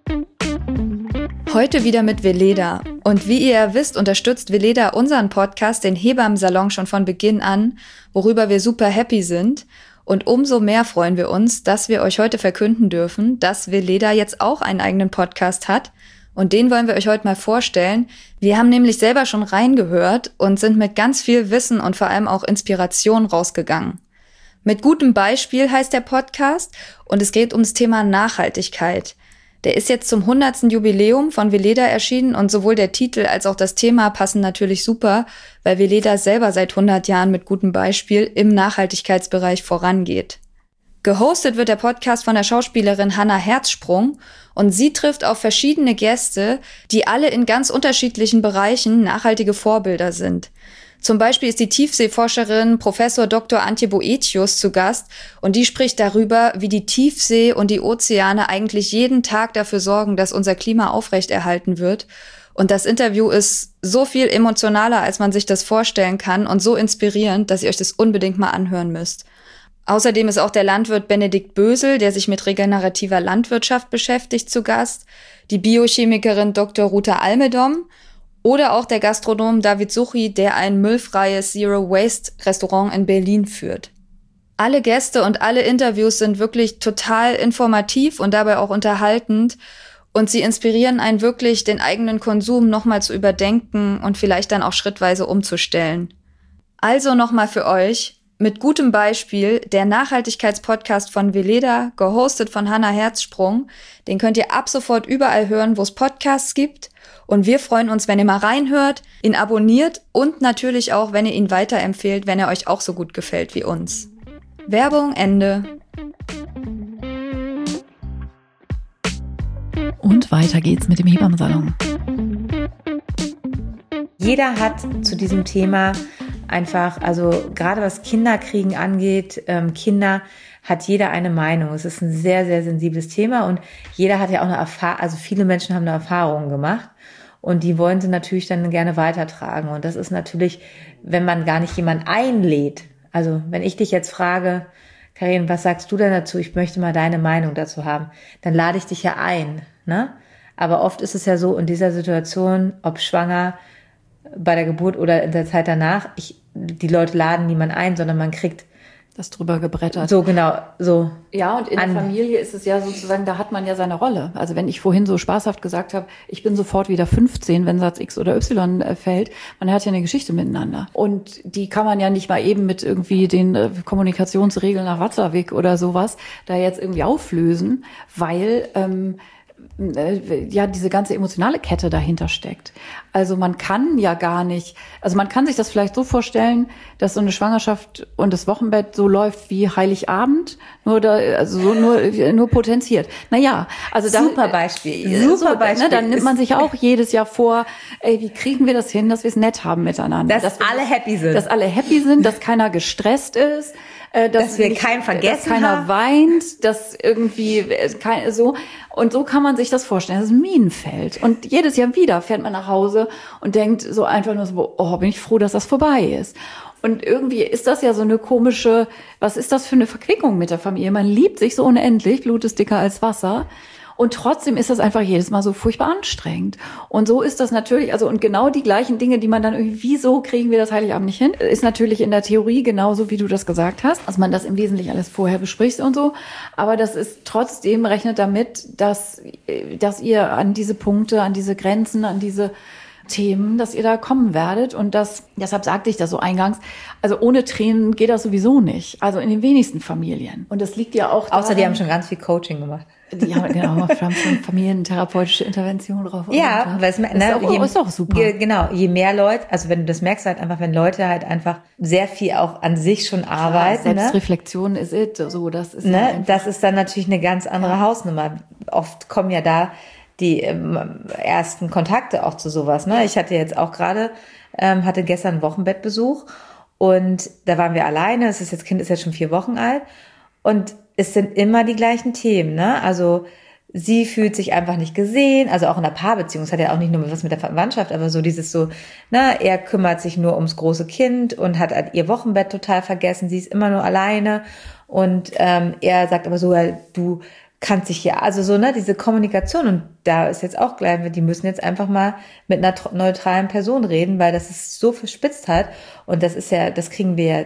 Heute wieder mit Veleda. Und wie ihr ja wisst, unterstützt Veleda unseren Podcast, den Hebammensalon, schon von Beginn an, worüber wir super happy sind. Und umso mehr freuen wir uns, dass wir euch heute verkünden dürfen, dass Veleda jetzt auch einen eigenen Podcast hat. Und den wollen wir euch heute mal vorstellen. Wir haben nämlich selber schon reingehört und sind mit ganz viel Wissen und vor allem auch Inspiration rausgegangen. Mit gutem Beispiel heißt der Podcast und es geht ums Thema Nachhaltigkeit. Der ist jetzt zum hundertsten Jubiläum von Veleda erschienen und sowohl der Titel als auch das Thema passen natürlich super, weil Veleda selber seit hundert Jahren mit gutem Beispiel im Nachhaltigkeitsbereich vorangeht. Gehostet wird der Podcast von der Schauspielerin Hannah Herzsprung und sie trifft auf verschiedene Gäste, die alle in ganz unterschiedlichen Bereichen nachhaltige Vorbilder sind. Zum Beispiel ist die Tiefseeforscherin Professor Doktor Antje Boetius zu Gast und die spricht darüber, wie die Tiefsee und die Ozeane eigentlich jeden Tag dafür sorgen, dass unser Klima aufrechterhalten wird. Und das Interview ist so viel emotionaler, als man sich das vorstellen kann und so inspirierend, dass ihr euch das unbedingt mal anhören müsst. Außerdem ist auch der Landwirt Benedikt Bösel, der sich mit regenerativer Landwirtschaft beschäftigt, zu Gast, die Biochemikerin Doktor Ruta Almedom oder auch der Gastronom David Suchi, der ein müllfreies Zero-Waste-Restaurant in Berlin führt. Alle Gäste und alle Interviews sind wirklich total informativ und dabei auch unterhaltend und sie inspirieren einen wirklich, den eigenen Konsum nochmal zu überdenken und vielleicht dann auch schrittweise umzustellen. Also nochmal für euch, mit gutem Beispiel, der Nachhaltigkeitspodcast von Veleda, gehostet von Hannah Herzsprung. Den könnt ihr ab sofort überall hören, wo es Podcasts gibt. Und wir freuen uns, wenn ihr mal reinhört, ihn abonniert und natürlich auch, wenn ihr ihn weiterempfehlt, wenn er euch auch so gut gefällt wie uns. Werbung, Ende. Und weiter geht's mit dem Hebammensalon. Jeder hat zu diesem Thema einfach, also gerade was Kinderkriegen angeht, ähm, Kinder, hat jeder eine Meinung. Es ist ein sehr, sehr sensibles Thema und jeder hat ja auch eine Erfahrung, also viele Menschen haben eine Erfahrung gemacht und die wollen sie natürlich dann gerne weitertragen. Und das ist natürlich, wenn man gar nicht jemanden einlädt. Also wenn ich dich jetzt frage, Karin, was sagst du denn dazu? Ich möchte mal deine Meinung dazu haben. Dann lade ich dich ja ein, ne? Aber oft ist es ja so in dieser Situation, ob schwanger, bei der Geburt oder in der Zeit danach, ich, die Leute laden niemand ein, sondern man kriegt das drüber gebrettert. So, genau, so. Ja, und in der Familie ist es ja sozusagen, da hat man ja seine Rolle. Also wenn ich vorhin so spaßhaft gesagt habe, ich bin sofort wieder fünfzehn, wenn Satz X oder Y fällt, man hat ja eine Geschichte miteinander. Und die kann man ja nicht mal eben mit irgendwie den Kommunikationsregeln nach Watzlawick oder sowas da jetzt irgendwie auflösen, weil ähm, ja diese ganze emotionale Kette dahinter steckt. Also man kann ja gar nicht, also man kann sich das vielleicht so vorstellen, dass so eine Schwangerschaft und das Wochenbett so läuft wie Heiligabend, nur da, also so nur nur potenziert. Naja, also da, super Beispiel, super super Beispiel. Ne, dann nimmt man sich auch jedes Jahr vor, ey, wie kriegen wir das hin, dass wir es nett haben miteinander, dass, dass alle happy sind, dass alle happy sind, dass keiner gestresst ist. Dass, dass wir nicht, keinen vergessen dass keiner haben. weint, dass irgendwie kein, so und so kann man sich das vorstellen. Das ist ein Minenfeld und jedes Jahr wieder fährt man nach Hause und denkt so einfach nur so, oh, bin ich froh, dass das vorbei ist. Und irgendwie ist das ja so eine komische, was ist das für eine Verquickung mit der Familie? Man liebt sich so unendlich, Blut ist dicker als Wasser. Und trotzdem ist das einfach jedes Mal so furchtbar anstrengend. Und so ist das natürlich, also und genau die gleichen Dinge, die man dann irgendwie, wieso kriegen wir das Heiligabend nicht hin, ist natürlich in der Theorie genauso, wie du das gesagt hast, dass man das im Wesentlichen alles vorher bespricht und so. Aber das ist trotzdem, rechnet damit, dass, dass ihr an diese Punkte, an diese Grenzen, an diese Themen, dass ihr da kommen werdet und das, deshalb sagte ich das so eingangs, also ohne Tränen geht das sowieso nicht, also in den wenigsten Familien. Und das liegt ja auch daran, außer die haben schon ganz viel Coaching gemacht. Die haben genau, wir haben schon familientherapeutische Intervention drauf. Ja, weil es, ne, ist, auch, je, ist auch super. Je, genau, je mehr Leute, also wenn du das merkst halt einfach, wenn Leute halt einfach sehr viel auch an sich schon arbeiten. Ja, Selbstreflexion ne? ist it, so, das ist ne, ja das ist dann natürlich eine ganz andere ja. Hausnummer. Oft kommen ja da die ähm, ersten Kontakte auch zu sowas. Ne? Ich hatte jetzt auch gerade, ähm, hatte gestern einen Wochenbettbesuch und da waren wir alleine. Es ist jetzt, Kind ist jetzt schon vier Wochen alt und es sind immer die gleichen Themen. Ne? Also sie fühlt sich einfach nicht gesehen, also auch in der Paarbeziehung. Es hat ja auch nicht nur was mit der Verwandtschaft, aber so dieses so, na, er kümmert sich nur ums große Kind und hat halt ihr Wochenbett total vergessen. Sie ist immer nur alleine und ähm, er sagt aber so, ja, du kann sich ja, also so, ne, diese Kommunikation und da ist jetzt auch gleich, die müssen jetzt einfach mal mit einer neutralen Person reden, weil das ist so verspitzt hat und das ist ja, das kriegen wir ja,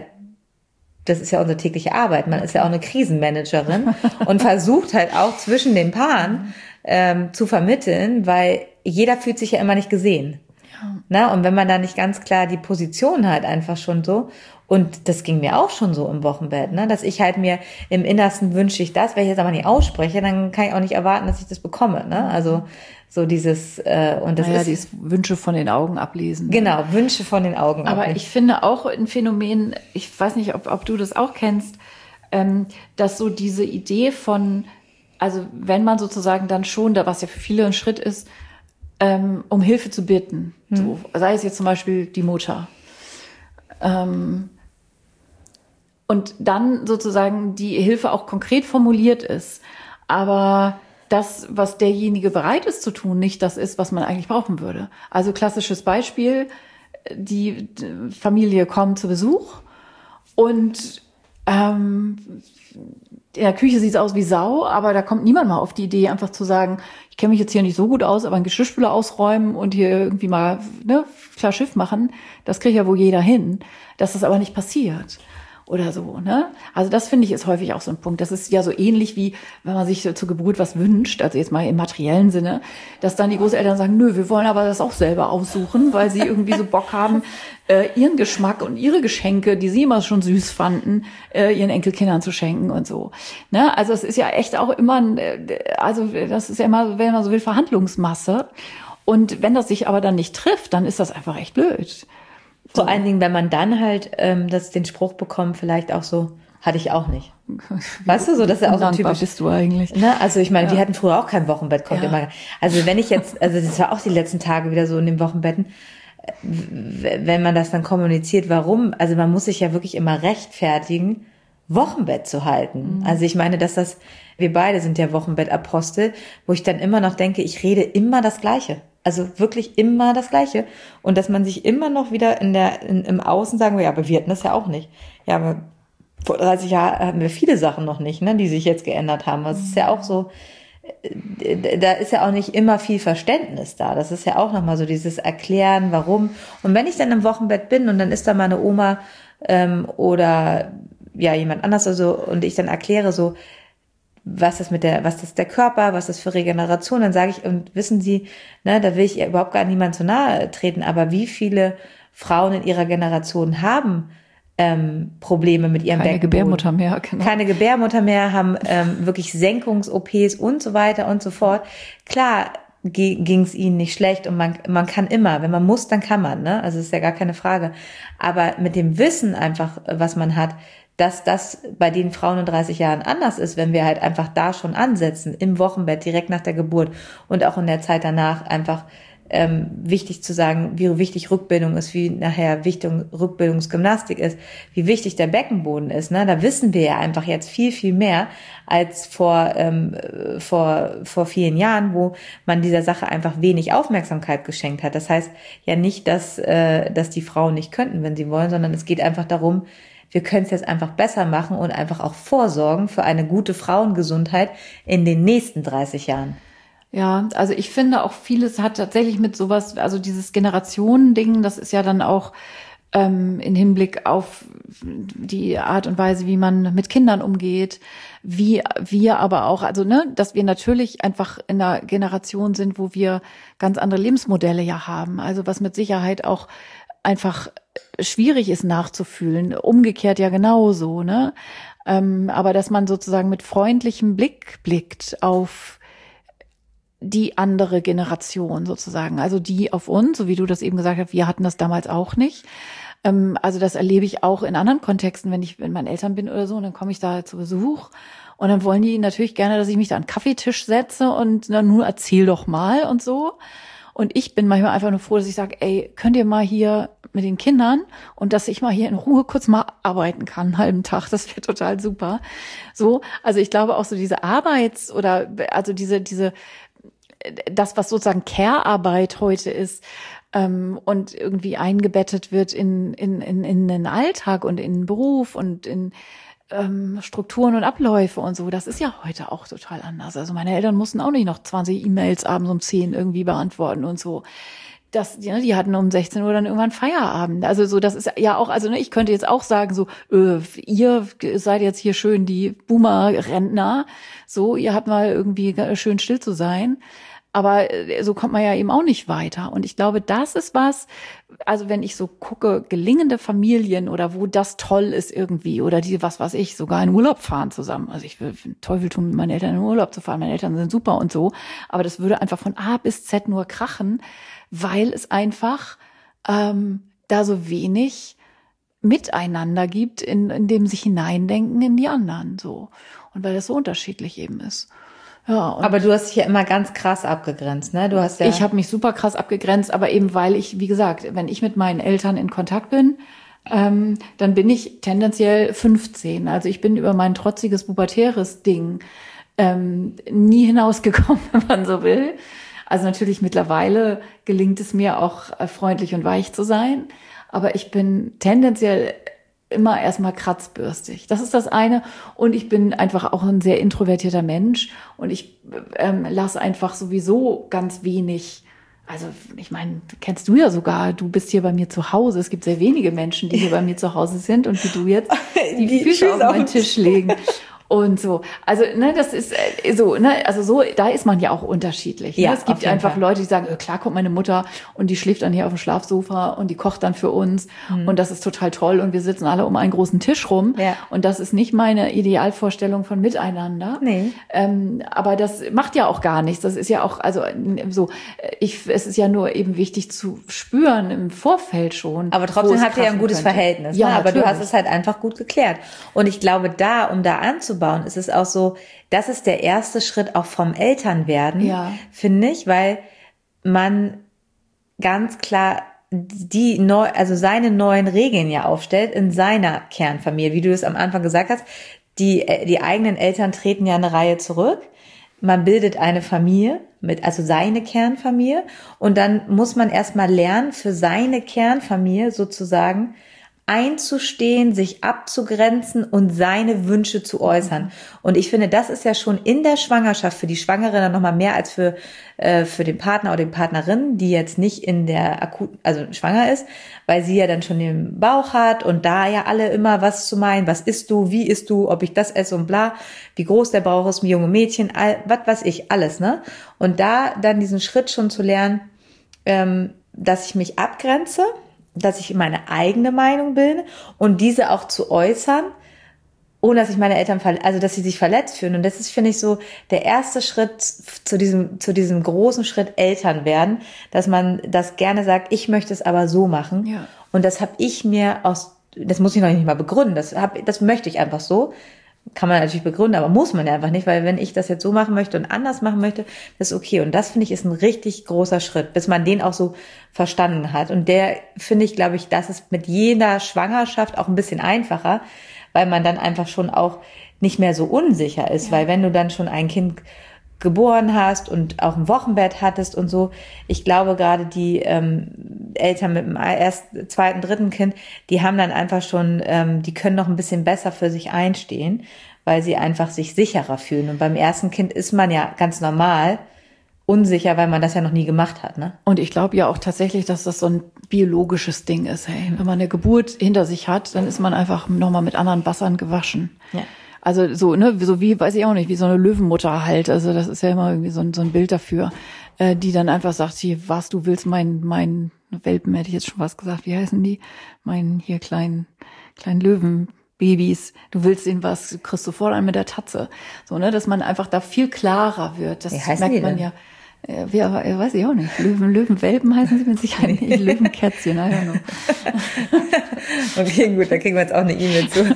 das ist ja unsere tägliche Arbeit, man ist ja auch eine Krisenmanagerin und versucht halt auch zwischen den Paaren ähm, zu vermitteln, weil jeder fühlt sich ja immer nicht gesehen. Ja. Na, und wenn man da nicht ganz klar die Position hat, einfach schon so. Und das ging mir auch schon so im Wochenbett, ne, dass ich halt mir im Innersten wünsche ich das, wenn ich jetzt aber nicht ausspreche, dann kann ich auch nicht erwarten, dass ich das bekomme, ne, also so dieses äh, und das naja, ist dieses Wünsche von den Augen ablesen. Genau, ne? Wünsche von den Augen Aber ablesen. ich finde auch ein Phänomen, ich weiß nicht, ob, ob du das auch kennst, ähm, dass so diese Idee von, also wenn man sozusagen dann schon, da was ja für viele ein Schritt ist, ähm, um Hilfe zu bitten, hm. so, sei es jetzt zum Beispiel die Mutter. Ähm, und dann sozusagen die Hilfe auch konkret formuliert ist. Aber das, was derjenige bereit ist zu tun, nicht das ist, was man eigentlich brauchen würde. Also klassisches Beispiel, die Familie kommt zu Besuch und ähm, in der Küche sieht es aus wie Sau, aber da kommt niemand mal auf die Idee, einfach zu sagen, ich kenne mich jetzt hier nicht so gut aus, aber einen Geschirrspüler ausräumen und hier irgendwie mal ne, klar Schiff machen, das kriegt ja wohl jeder hin, dass das aber nicht passiert. Oder so, ne? Also das finde ich ist häufig auch so ein Punkt. Das ist ja so ähnlich wie, wenn man sich zur Geburt was wünscht, also jetzt mal im materiellen Sinne, dass dann die Großeltern sagen, nö, wir wollen aber das auch selber aussuchen, weil sie irgendwie so Bock haben, äh, ihren Geschmack und ihre Geschenke, die sie immer schon süß fanden, äh, ihren Enkelkindern zu schenken und so. Ne? Also es ist ja echt auch immer, ein, also das ist ja immer, wenn man so will, Verhandlungsmasse. Und wenn das sich aber dann nicht trifft, dann ist das einfach echt blöd. Vor allen Dingen, wenn man dann halt ähm, das, den Spruch bekommt, vielleicht auch so, Hatte ich auch nicht. Weißt du, so, das ist ja auch so typisch. bist du eigentlich. Ne? Also ich meine, ja. wir hatten früher auch kein Wochenbett, kommt ja. immer. Also wenn ich jetzt, also das war auch die letzten Tage wieder so in den Wochenbetten, wenn man das dann kommuniziert, warum, also man muss sich ja wirklich immer rechtfertigen, Wochenbett zu halten. Mhm. Also ich meine, dass das, wir beide sind ja Wochenbettapostel, wo ich dann immer noch denke, ich rede immer das Gleiche. Also wirklich immer das Gleiche. Und dass man sich immer noch wieder in der, in, im Außen sagen will, ja, aber wir hatten das ja auch nicht. Ja, aber vor dreißig Jahren hatten wir viele Sachen noch nicht, ne, die sich jetzt geändert haben. Das ist ja auch so, da ist ja auch nicht immer viel Verständnis da. Das ist ja auch nochmal so dieses Erklären, warum. Und wenn ich dann im Wochenbett bin und dann ist da meine Oma ähm, oder ja jemand anders oder so und ich dann erkläre so, was das mit der, was das der Körper, was das für Regeneration, dann sage ich, und wissen Sie, ne, da will ich ja überhaupt gar niemand zu nahe treten, aber wie viele Frauen in ihrer Generation haben ähm, Probleme mit ihrem Keine Beckenboden. Gebärmutter mehr, genau. Keine Gebärmutter mehr, haben ähm, wirklich Senkungs-O Ps und so weiter und so fort. Klar ging es ihnen nicht schlecht und man man kann immer, wenn man muss, dann kann man, ne? Also ist ja gar keine Frage. Aber mit dem Wissen einfach, was man hat, dass das bei den Frauen in dreißig Jahren anders ist, wenn wir halt einfach da schon ansetzen, im Wochenbett, direkt nach der Geburt und auch in der Zeit danach einfach ähm, wichtig zu sagen, wie wichtig Rückbildung ist, wie nachher wichtig Rückbildungsgymnastik ist, wie wichtig der Beckenboden ist. Ne? Da wissen wir ja einfach jetzt viel, viel mehr als vor, ähm, vor, vor vielen Jahren, wo man dieser Sache einfach wenig Aufmerksamkeit geschenkt hat. Das heißt ja nicht, dass, äh, dass die Frauen nicht könnten, wenn sie wollen, sondern es geht einfach darum, wir können es jetzt einfach besser machen und einfach auch vorsorgen für eine gute Frauengesundheit in den nächsten dreißig Jahren. Ja, also ich finde auch vieles hat tatsächlich mit sowas, also dieses Generationending, das ist ja dann auch ähm, in Hinblick auf die Art und Weise, wie man mit Kindern umgeht, wie wir aber auch, also ne, dass wir natürlich einfach in einer Generation sind, wo wir ganz andere Lebensmodelle ja haben, also was mit Sicherheit auch einfach schwierig ist nachzufühlen, umgekehrt ja genauso, ne? Ähm, aber dass man sozusagen mit freundlichem Blick blickt auf die andere Generation sozusagen, also die auf uns, so wie du das eben gesagt hast, wir hatten das damals auch nicht. Ähm, also das erlebe ich auch in anderen Kontexten, wenn ich bei meinen Eltern bin oder so, und dann komme ich da zu Besuch und dann wollen die natürlich gerne, dass ich mich da an den Kaffeetisch setze und dann nur erzähl doch mal und so. Und ich bin manchmal einfach nur froh, dass ich sage, ey, könnt ihr mal hier mit den Kindern und dass ich mal hier in Ruhe kurz mal arbeiten kann, einen halben Tag, das wäre total super. So, also ich glaube auch so diese Arbeits- oder also diese, diese, das, was sozusagen Care-Arbeit heute ist, ähm, und irgendwie eingebettet wird in, in, in, in den Alltag und in den Beruf und in ähm, Strukturen und Abläufe und so, das ist ja heute auch total anders. Also meine Eltern mussten auch nicht noch zwanzig E-Mails abends um zehn irgendwie beantworten und so. Das, die, die hatten um sechzehn Uhr dann irgendwann Feierabend. Also so, das ist ja auch, also ne, ich könnte jetzt auch sagen, so, äh, ihr seid jetzt hier schön die Boomer-Rentner, so, ihr habt mal irgendwie schön still zu sein. Aber so kommt man ja eben auch nicht weiter. Und ich glaube, das ist was, also wenn ich so gucke, gelingende Familien oder wo das toll ist irgendwie oder die, was weiß ich, sogar in Urlaub fahren zusammen. Also ich will Teufel tun, mit meinen Eltern in Urlaub zu fahren. Meine Eltern sind super und so. Aber das würde einfach von A bis Z nur krachen, weil es einfach ähm, da so wenig Miteinander gibt, in, in dem sich hineindenken in die anderen. So. Und weil das so unterschiedlich eben ist. Ja, aber du hast dich ja immer ganz krass abgegrenzt, ne? Du hast ja ich habe mich super krass abgegrenzt, aber eben weil ich, wie gesagt, wenn ich mit meinen Eltern in Kontakt bin, ähm, dann bin ich tendenziell fünfzehn. Also ich bin über mein trotziges pubertäres Ding ähm, nie hinausgekommen, wenn man so will. Also natürlich mittlerweile gelingt es mir auch äh, freundlich und weich zu sein, aber ich bin tendenziell immer erstmal kratzbürstig. Das ist das eine. Und ich bin einfach auch ein sehr introvertierter Mensch und ich ähm, lasse einfach sowieso ganz wenig. Also ich meine, kennst du ja sogar, du bist hier bei mir zu Hause. Es gibt sehr wenige Menschen, die hier bei mir zu Hause sind und wie du jetzt die, die Füße, Füße auf den Tisch legen. Und so, also ne, das ist äh, so, ne, also so, da ist man ja auch unterschiedlich. Ja, ne? Es gibt einfach Fall. Leute, die sagen, äh, klar kommt meine Mutter und die schläft dann hier auf dem Schlafsofa und die kocht dann für uns mhm. und das ist total toll und wir sitzen alle um einen großen Tisch rum ja. und das ist nicht meine Idealvorstellung von Miteinander. Nee. Ähm, aber das macht ja auch gar nichts. Das ist ja auch, also so, ich, es ist ja nur eben wichtig zu spüren im Vorfeld schon. Aber trotzdem habt ihr ja ein gutes könnte. Verhältnis. Ja, ne? Aber natürlich. Du hast es halt einfach gut geklärt. Und ich glaube, da, um da anzubauen, ist es auch so, das ist der erste Schritt auch vom Elternwerden, ja. finde ich, weil man ganz klar die neu, also seine neuen Regeln ja aufstellt in seiner Kernfamilie. Wie du es am Anfang gesagt hast, die, die eigenen Eltern treten ja eine Reihe zurück. Man bildet eine Familie mit, also seine Kernfamilie. Und dann muss man erstmal lernen, für seine Kernfamilie sozusagen einzustehen, sich abzugrenzen und seine Wünsche zu äußern. Und ich finde, das ist ja schon in der Schwangerschaft für die Schwangere dann nochmal mehr als für äh, für den Partner oder die Partnerin, die jetzt nicht in der akuten, also schwanger ist, weil sie ja dann schon den Bauch hat und da ja alle immer was zu meinen, was isst du, wie isst du, ob ich das esse und bla, wie groß der Bauch ist, wie junge Mädchen, all, was weiß ich, alles, ne? Und da dann diesen Schritt schon zu lernen, ähm, dass ich mich abgrenze, dass ich meine eigene Meinung bilde und diese auch zu äußern, ohne dass ich meine Eltern, also dass sie sich verletzt fühlen. Und das ist, finde ich, so der erste Schritt zu diesem, zu diesem großen Schritt Eltern werden, dass man das gerne sagt, ich möchte es aber so machen. Ja. Und das habe ich mir aus, das muss ich noch nicht mal begründen, das hab, das möchte ich einfach so. Kann man natürlich begründen, aber muss man ja einfach nicht, weil wenn ich das jetzt so machen möchte und anders machen möchte, das ist okay. Und das, finde ich, ist ein richtig großer Schritt, bis man den auch so verstanden hat. Und der, finde ich, glaube ich, das ist mit jeder Schwangerschaft auch ein bisschen einfacher, weil man dann einfach schon auch nicht mehr so unsicher ist. Ja. Weil wenn du dann schon ein Kind geboren hast und auch ein Wochenbett hattest und so, ich glaube gerade die ähm, Eltern mit dem ersten, zweiten, dritten Kind, die haben dann einfach schon, ähm, die können noch ein bisschen besser für sich einstehen, weil sie einfach sich sicherer fühlen. Und beim ersten Kind ist man ja ganz normal unsicher, weil man das ja noch nie gemacht hat, ne? Und ich glaube ja auch tatsächlich, dass das so ein biologisches Ding ist. Hey, wenn man eine Geburt hinter sich hat, dann ist man einfach nochmal mit anderen Wassern gewaschen. Ja. Also so, ne, so wie, weiß ich auch nicht, wie so eine Löwenmutter halt. Also das ist ja immer irgendwie so ein, so ein Bild dafür, äh, die dann einfach sagt, hier, was, du willst mein, mein Welpen, hätte ich jetzt schon was gesagt, wie heißen die? Mein hier kleinen, kleinen Löwenbabys. Du willst ihnen was, kriegst du voran mit der Tatze. So, ne, dass man einfach da viel klarer wird. Das merkt man ja. Ja, wie, weiß ich auch nicht. Löwen, Löwenwelpen heißen sie mit Sicherheit nicht. Löwenkätzchen, I don't know. Okay, gut, da kriegen wir jetzt auch eine E-Mail zu.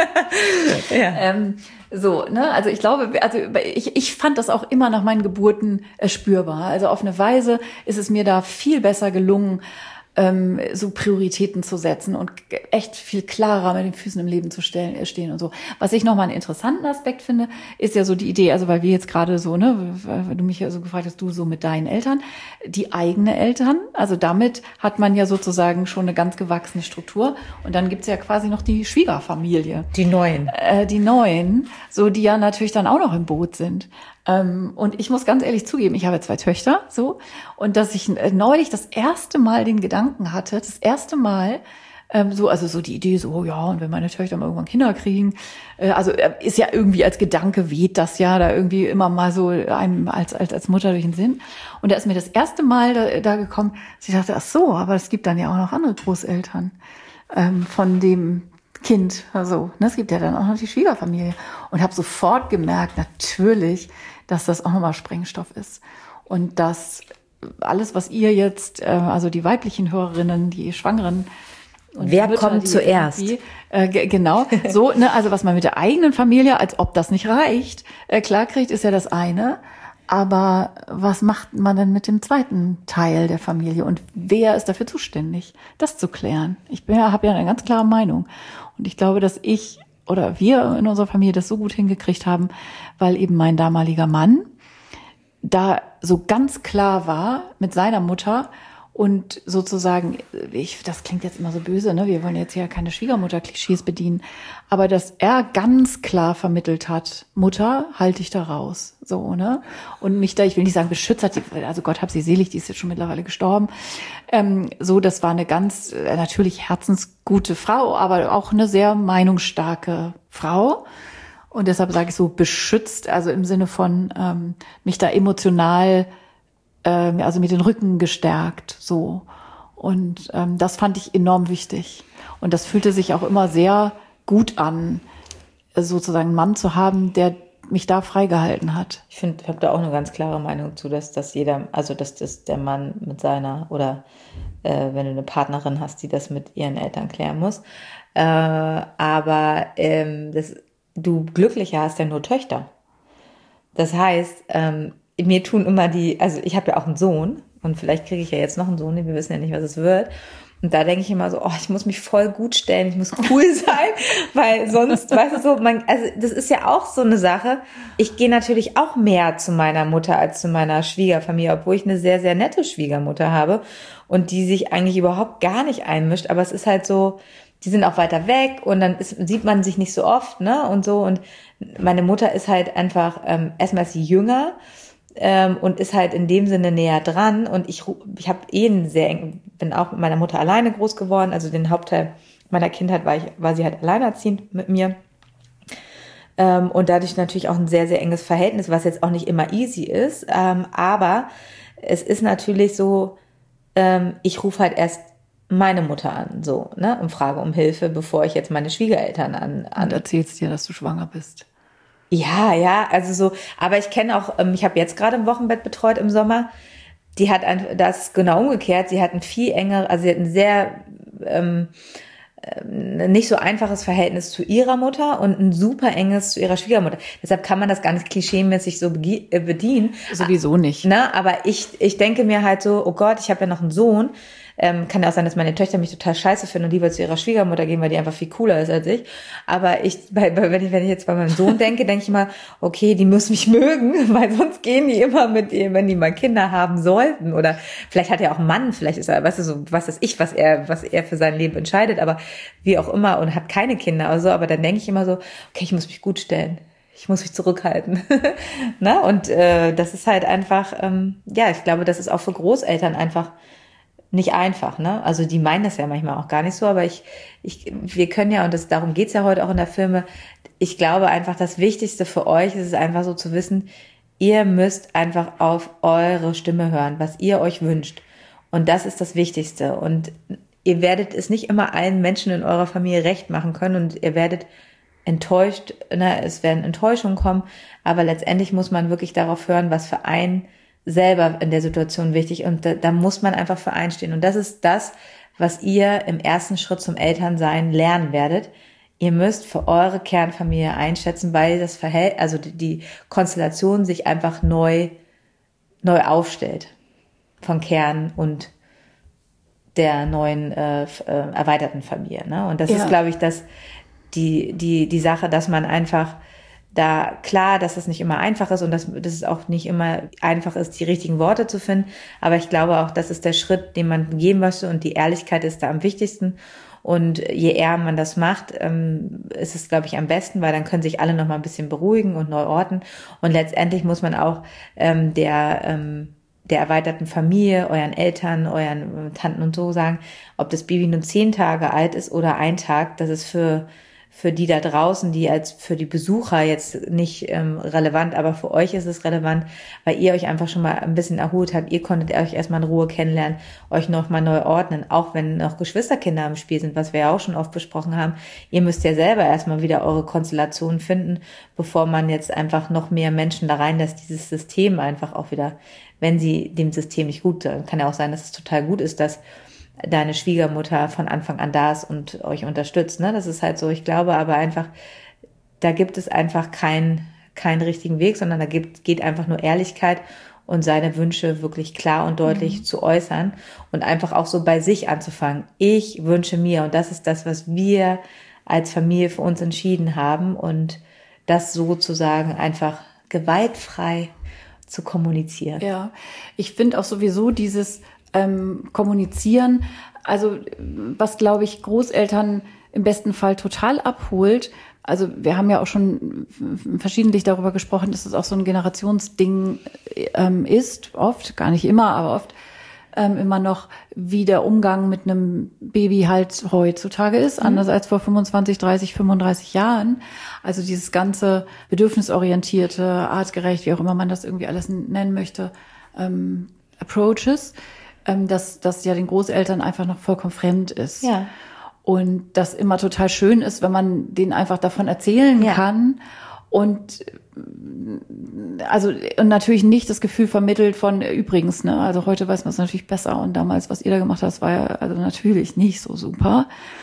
Ja. Ähm, so, ne, also ich glaube, also ich, ich fand das auch immer nach meinen Geburten äh, spürbar. Also auf eine Weise ist es mir da viel besser gelungen, ähm, so Prioritäten zu setzen und echt viel klarer mit den Füßen im Leben zu stellen, äh, stehen und so. Was ich nochmal einen interessanten Aspekt finde, ist ja so die Idee, also weil wir jetzt gerade so, ne, weil du mich ja so gefragt hast, du so mit deinen Eltern, die eigene Eltern, also damit hat man ja sozusagen schon eine ganz gewachsene Struktur und dann gibt's ja quasi noch die Schwiegerfamilie. Die Neuen. Äh, die Neuen, so die ja natürlich dann auch noch im Boot sind. Ähm, und ich muss ganz ehrlich zugeben, ich habe zwei Töchter, so, und dass ich äh, neulich das erste Mal den Gedanken hatte, das erste Mal, ähm, so, also so die Idee, so, ja, und wenn meine Töchter mal irgendwann Kinder kriegen, äh, also äh, ist ja irgendwie als Gedanke weht das ja da irgendwie immer mal so einem als, als, als Mutter durch den Sinn. Und da ist mir das erste Mal da, da gekommen, dass ich dachte, ach so, aber es gibt dann ja auch noch andere Großeltern, ähm, von dem Kind, also, ne, es gibt ja dann auch noch die Schwiegerfamilie. Und habe sofort gemerkt, natürlich, dass das auch nochmal Sprengstoff ist. Und dass alles, was ihr jetzt, äh, also die weiblichen Hörerinnen, die Schwangeren, und wer Mütter, kommt zuerst? Äh, g- genau, so, ne, also was man mit der eigenen Familie, als ob das nicht reicht, äh, klarkriegt, ist ja das eine. Aber was macht man denn mit dem zweiten Teil der Familie? Und wer ist dafür zuständig, das zu klären? Ich bin ja, habe ja eine ganz klare Meinung. Und ich glaube, dass ich oder wir in unserer Familie das so gut hingekriegt haben, weil eben mein damaliger Mann da so ganz klar war mit seiner Mutter und sozusagen, ich, das klingt jetzt immer so böse, ne? Wir wollen jetzt ja keine Schwiegermutter-Klischees bedienen, aber dass er ganz klar vermittelt hat, Mutter, halte dich da raus, so, ne? Und mich da, ich will nicht sagen beschützt hat, also Gott hab sie selig, die ist jetzt schon mittlerweile gestorben, ähm, so, das war eine ganz, äh, natürlich herzensgute Frau, aber auch eine sehr meinungsstarke Frau. Und deshalb sage ich so beschützt, also im Sinne von ähm, mich da emotional, ähm, also mit den Rücken gestärkt, so. Und ähm, das fand ich enorm wichtig. Und das fühlte sich auch immer sehr gut an, sozusagen einen Mann zu haben, der mich da freigehalten hat. Ich finde, ich habe da auch eine ganz klare Meinung zu, dass, dass jeder, also dass das der Mann mit seiner, oder äh, wenn du eine Partnerin hast, die das mit ihren Eltern klären muss. Äh, aber ähm, das du glücklicher hast ja nur Töchter. Das heißt, ähm, mir tun immer die, also ich habe ja auch einen Sohn und vielleicht kriege ich ja jetzt noch einen Sohn, wir wissen ja nicht, was es wird. Und da denke ich immer so, oh, ich muss mich voll gut stellen, ich muss cool sein, weil sonst, weißt du, so, man, also das ist ja auch so eine Sache. Ich gehe natürlich auch mehr zu meiner Mutter als zu meiner Schwiegerfamilie, obwohl ich eine sehr, sehr nette Schwiegermutter habe und die sich eigentlich überhaupt gar nicht einmischt. Aber es ist halt so, die sind auch weiter weg und dann ist, sieht man sich nicht so oft, ne, und so. Und meine Mutter ist halt einfach, ähm, erstmal ist sie jünger, ähm, und ist halt in dem Sinne näher dran. Und ich, ich habe eh einen sehr eng, bin auch mit meiner Mutter alleine groß geworden. Also den Hauptteil meiner Kindheit war ich, war sie halt alleinerziehend mit mir. Ähm, und dadurch natürlich auch ein sehr, sehr enges Verhältnis, was jetzt auch nicht immer easy ist. Ähm, aber es ist natürlich so, ähm, ich rufe halt erst meine Mutter an, so, ne, und frage um Hilfe, bevor ich jetzt meine Schwiegereltern an, an Und erzählst dir, dass du schwanger bist. Ja, ja, also so, aber ich kenne auch, ich habe jetzt gerade im Wochenbett betreut im Sommer, die hat, ein, das ist genau umgekehrt, sie hat ein viel enger, also sie hat ein sehr, ähm, nicht so einfaches Verhältnis zu ihrer Mutter und ein super enges zu ihrer Schwiegermutter. Deshalb kann man das gar nicht klischeemäßig so bedienen. Sowieso nicht. Na, aber ich, ich denke mir halt so, oh Gott, ich habe ja noch einen Sohn. Ähm, kann ja auch sein, dass meine Töchter mich total scheiße finden und lieber zu ihrer Schwiegermutter gehen, weil die einfach viel cooler ist als ich. Aber ich, bei, bei, wenn ich, wenn ich jetzt bei meinem Sohn denke, denke ich immer, okay, die muss mich mögen, weil sonst gehen die immer mit ihr, wenn die mal Kinder haben sollten. Oder vielleicht hat er auch einen Mann, vielleicht ist er, weißt du, so, was ist ich, was er, was er für sein Leben entscheidet, aber wie auch immer, und hat keine Kinder oder so. Aber dann denke ich immer so, okay, ich muss mich gut stellen. Ich muss mich zurückhalten. Na? Und äh, das ist halt einfach, ähm, ja, ich glaube, das ist auch für Großeltern einfach nicht einfach, ne? Also die meinen das ja manchmal auch gar nicht so, aber ich, ich, wir können ja, und das, darum geht's ja heute auch in der Filme, ich glaube einfach, das Wichtigste für euch ist es einfach so zu wissen, ihr müsst einfach auf eure Stimme hören, was ihr euch wünscht. Und das ist das Wichtigste. Und ihr werdet es nicht immer allen Menschen in eurer Familie recht machen können und ihr werdet enttäuscht, ne? Es werden Enttäuschungen kommen, aber letztendlich muss man wirklich darauf hören, was für einen selber in der Situation wichtig, und da, da muss man einfach für einstehen. Und das ist das, was ihr im ersten Schritt zum Elternsein lernen werdet. Ihr müsst für eure Kernfamilie einschätzen, weil das Verhältnis, also die, die Konstellation sich einfach neu, neu aufstellt von Kern und der neuen äh, äh, erweiterten Familie. Ne? Und das ja. ist, glaube ich, das, die, die, die Sache, dass man einfach da, klar, dass das nicht immer einfach ist und dass, dass es auch nicht immer einfach ist, die richtigen Worte zu finden. Aber ich glaube auch, das ist der Schritt, den man gehen möchte, und die Ehrlichkeit ist da am wichtigsten. Und je eher man das macht, ähm, ist es, glaube ich, am besten, weil dann können sich alle noch mal ein bisschen beruhigen und neu orten. Und letztendlich muss man auch ähm, der, ähm, der erweiterten Familie, euren Eltern, euren Tanten und so sagen, ob das Baby nun zehn Tage alt ist oder ein Tag, das ist für für die da draußen, die als für die Besucher jetzt nicht ähm, relevant, aber für euch ist es relevant, weil ihr euch einfach schon mal ein bisschen erholt habt. Ihr konntet euch erstmal in Ruhe kennenlernen, euch noch mal neu ordnen, auch wenn noch Geschwisterkinder im Spiel sind, was wir ja auch schon oft besprochen haben. Ihr müsst ja selber erstmal wieder eure Konstellation finden, bevor man jetzt einfach noch mehr Menschen da reinlässt, dieses System einfach auch wieder, wenn sie dem System nicht gut sind. Kann ja auch sein, dass es total gut ist, dass deine Schwiegermutter von Anfang an da ist und euch unterstützt, ne? Das ist halt so. Ich glaube aber einfach, da gibt es einfach keinen keinen richtigen Weg, sondern da gibt, geht einfach nur Ehrlichkeit und seine Wünsche wirklich klar und deutlich mhm. zu äußern und einfach auch so bei sich anzufangen. Ich wünsche mir, und das ist das, was wir als Familie für uns entschieden haben, und das sozusagen einfach gewaltfrei zu kommunizieren. Ja, ich finde auch sowieso dieses Ähm, kommunizieren, also was, glaube ich, Großeltern im besten Fall total abholt. Also wir haben ja auch schon verschiedentlich darüber gesprochen, dass es auch so ein Generationsding ähm, ist, oft, gar nicht immer, aber oft, ähm, immer noch, wie der Umgang mit einem Baby halt heutzutage ist, mhm. anders als vor fünfundzwanzig, dreißig, fünfunddreißig Jahren. Also dieses ganze bedürfnisorientierte, artgerecht, wie auch immer man das irgendwie alles nennen möchte, ähm, Approaches, ähm, dass das ja den Großeltern einfach noch vollkommen fremd ist. Ja. Und das immer total schön ist, wenn man denen einfach davon erzählen ja. kann und also und natürlich nicht das Gefühl vermittelt von übrigens, ne, also heute weiß man es natürlich besser und damals, was ihr da gemacht habt, war ja also natürlich nicht so super.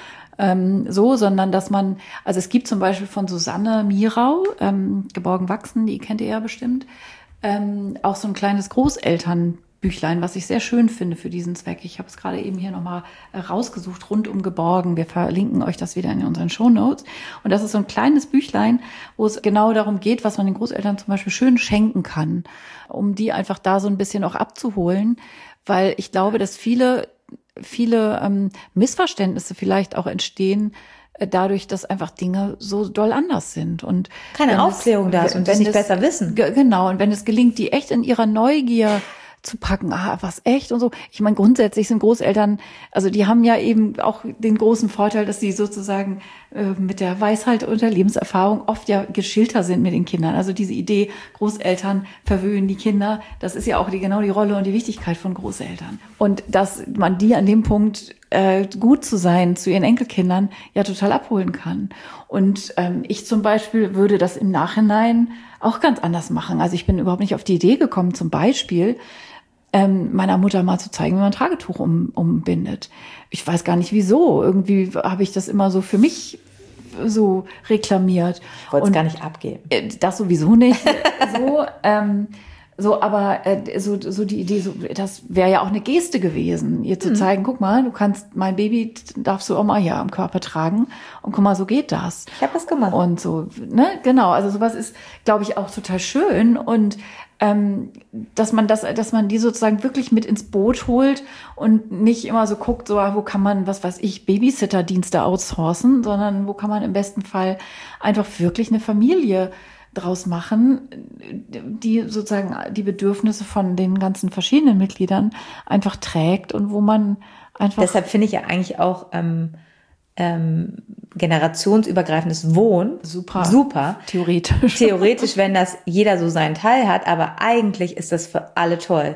Ähm, so, sondern dass man, also es gibt zum Beispiel von Susanne Mirau, ähm, Geborgen wachsen, die kennt ihr ja bestimmt, ähm, auch so ein kleines Großelternbüchlein, was ich sehr schön finde für diesen Zweck. Ich habe es gerade eben hier nochmal rausgesucht, rund um Geborgen. Wir verlinken euch das wieder in unseren Shownotes. Und das ist so ein kleines Büchlein, wo es genau darum geht, was man den Großeltern zum Beispiel schön schenken kann, um die einfach da so ein bisschen auch abzuholen. Weil ich glaube, dass viele, viele ähm, Missverständnisse vielleicht auch entstehen, dadurch, dass einfach Dinge so doll anders sind und keine Aufklärung da ist und das nicht besser wissen. Genau, und wenn es gelingt, die echt in ihrer Neugier zu packen, ah, was echt und so. Ich meine, grundsätzlich sind Großeltern, also die haben ja eben auch den großen Vorteil, dass sie sozusagen äh, mit der Weisheit und der Lebenserfahrung oft ja geschilter sind mit den Kindern. Also diese Idee, Großeltern verwöhnen die Kinder, das ist ja auch die, genau die Rolle und die Wichtigkeit von Großeltern. Und dass man die an dem Punkt äh, gut zu sein zu ihren Enkelkindern ja total abholen kann. Und ähm, ich zum Beispiel würde das im Nachhinein auch ganz anders machen. Also ich bin überhaupt nicht auf die Idee gekommen, zum Beispiel ähm, meiner Mutter mal zu zeigen, wie man ein Tragetuch um, umbindet. Ich weiß gar nicht wieso. Irgendwie habe ich das immer so für mich so reklamiert. Ich wollte es gar nicht abgeben. Äh, das sowieso nicht. so, ähm, so, aber äh, so, so die Idee, so, das wäre ja auch eine Geste gewesen, ihr zu mhm. zeigen, guck mal, du kannst, mein Baby darfst du auch mal hier am Körper tragen und guck mal, so geht das. Ich habe das gemacht. Und so, ne, genau, also sowas ist, glaube ich, auch total schön und ähm, dass man das, dass man die sozusagen wirklich mit ins Boot holt und nicht immer so guckt, so, wo kann man, was weiß ich, Babysitterdienste outsourcen, sondern wo kann man im besten Fall einfach wirklich eine Familie draus machen, die sozusagen die Bedürfnisse von den ganzen verschiedenen Mitgliedern einfach trägt und wo man einfach... Deshalb finde ich ja eigentlich auch ähm, ähm, generationsübergreifendes Wohnen super, super. Theoretisch. Theoretisch, wenn das jeder so seinen Teil hat, aber eigentlich ist das für alle toll,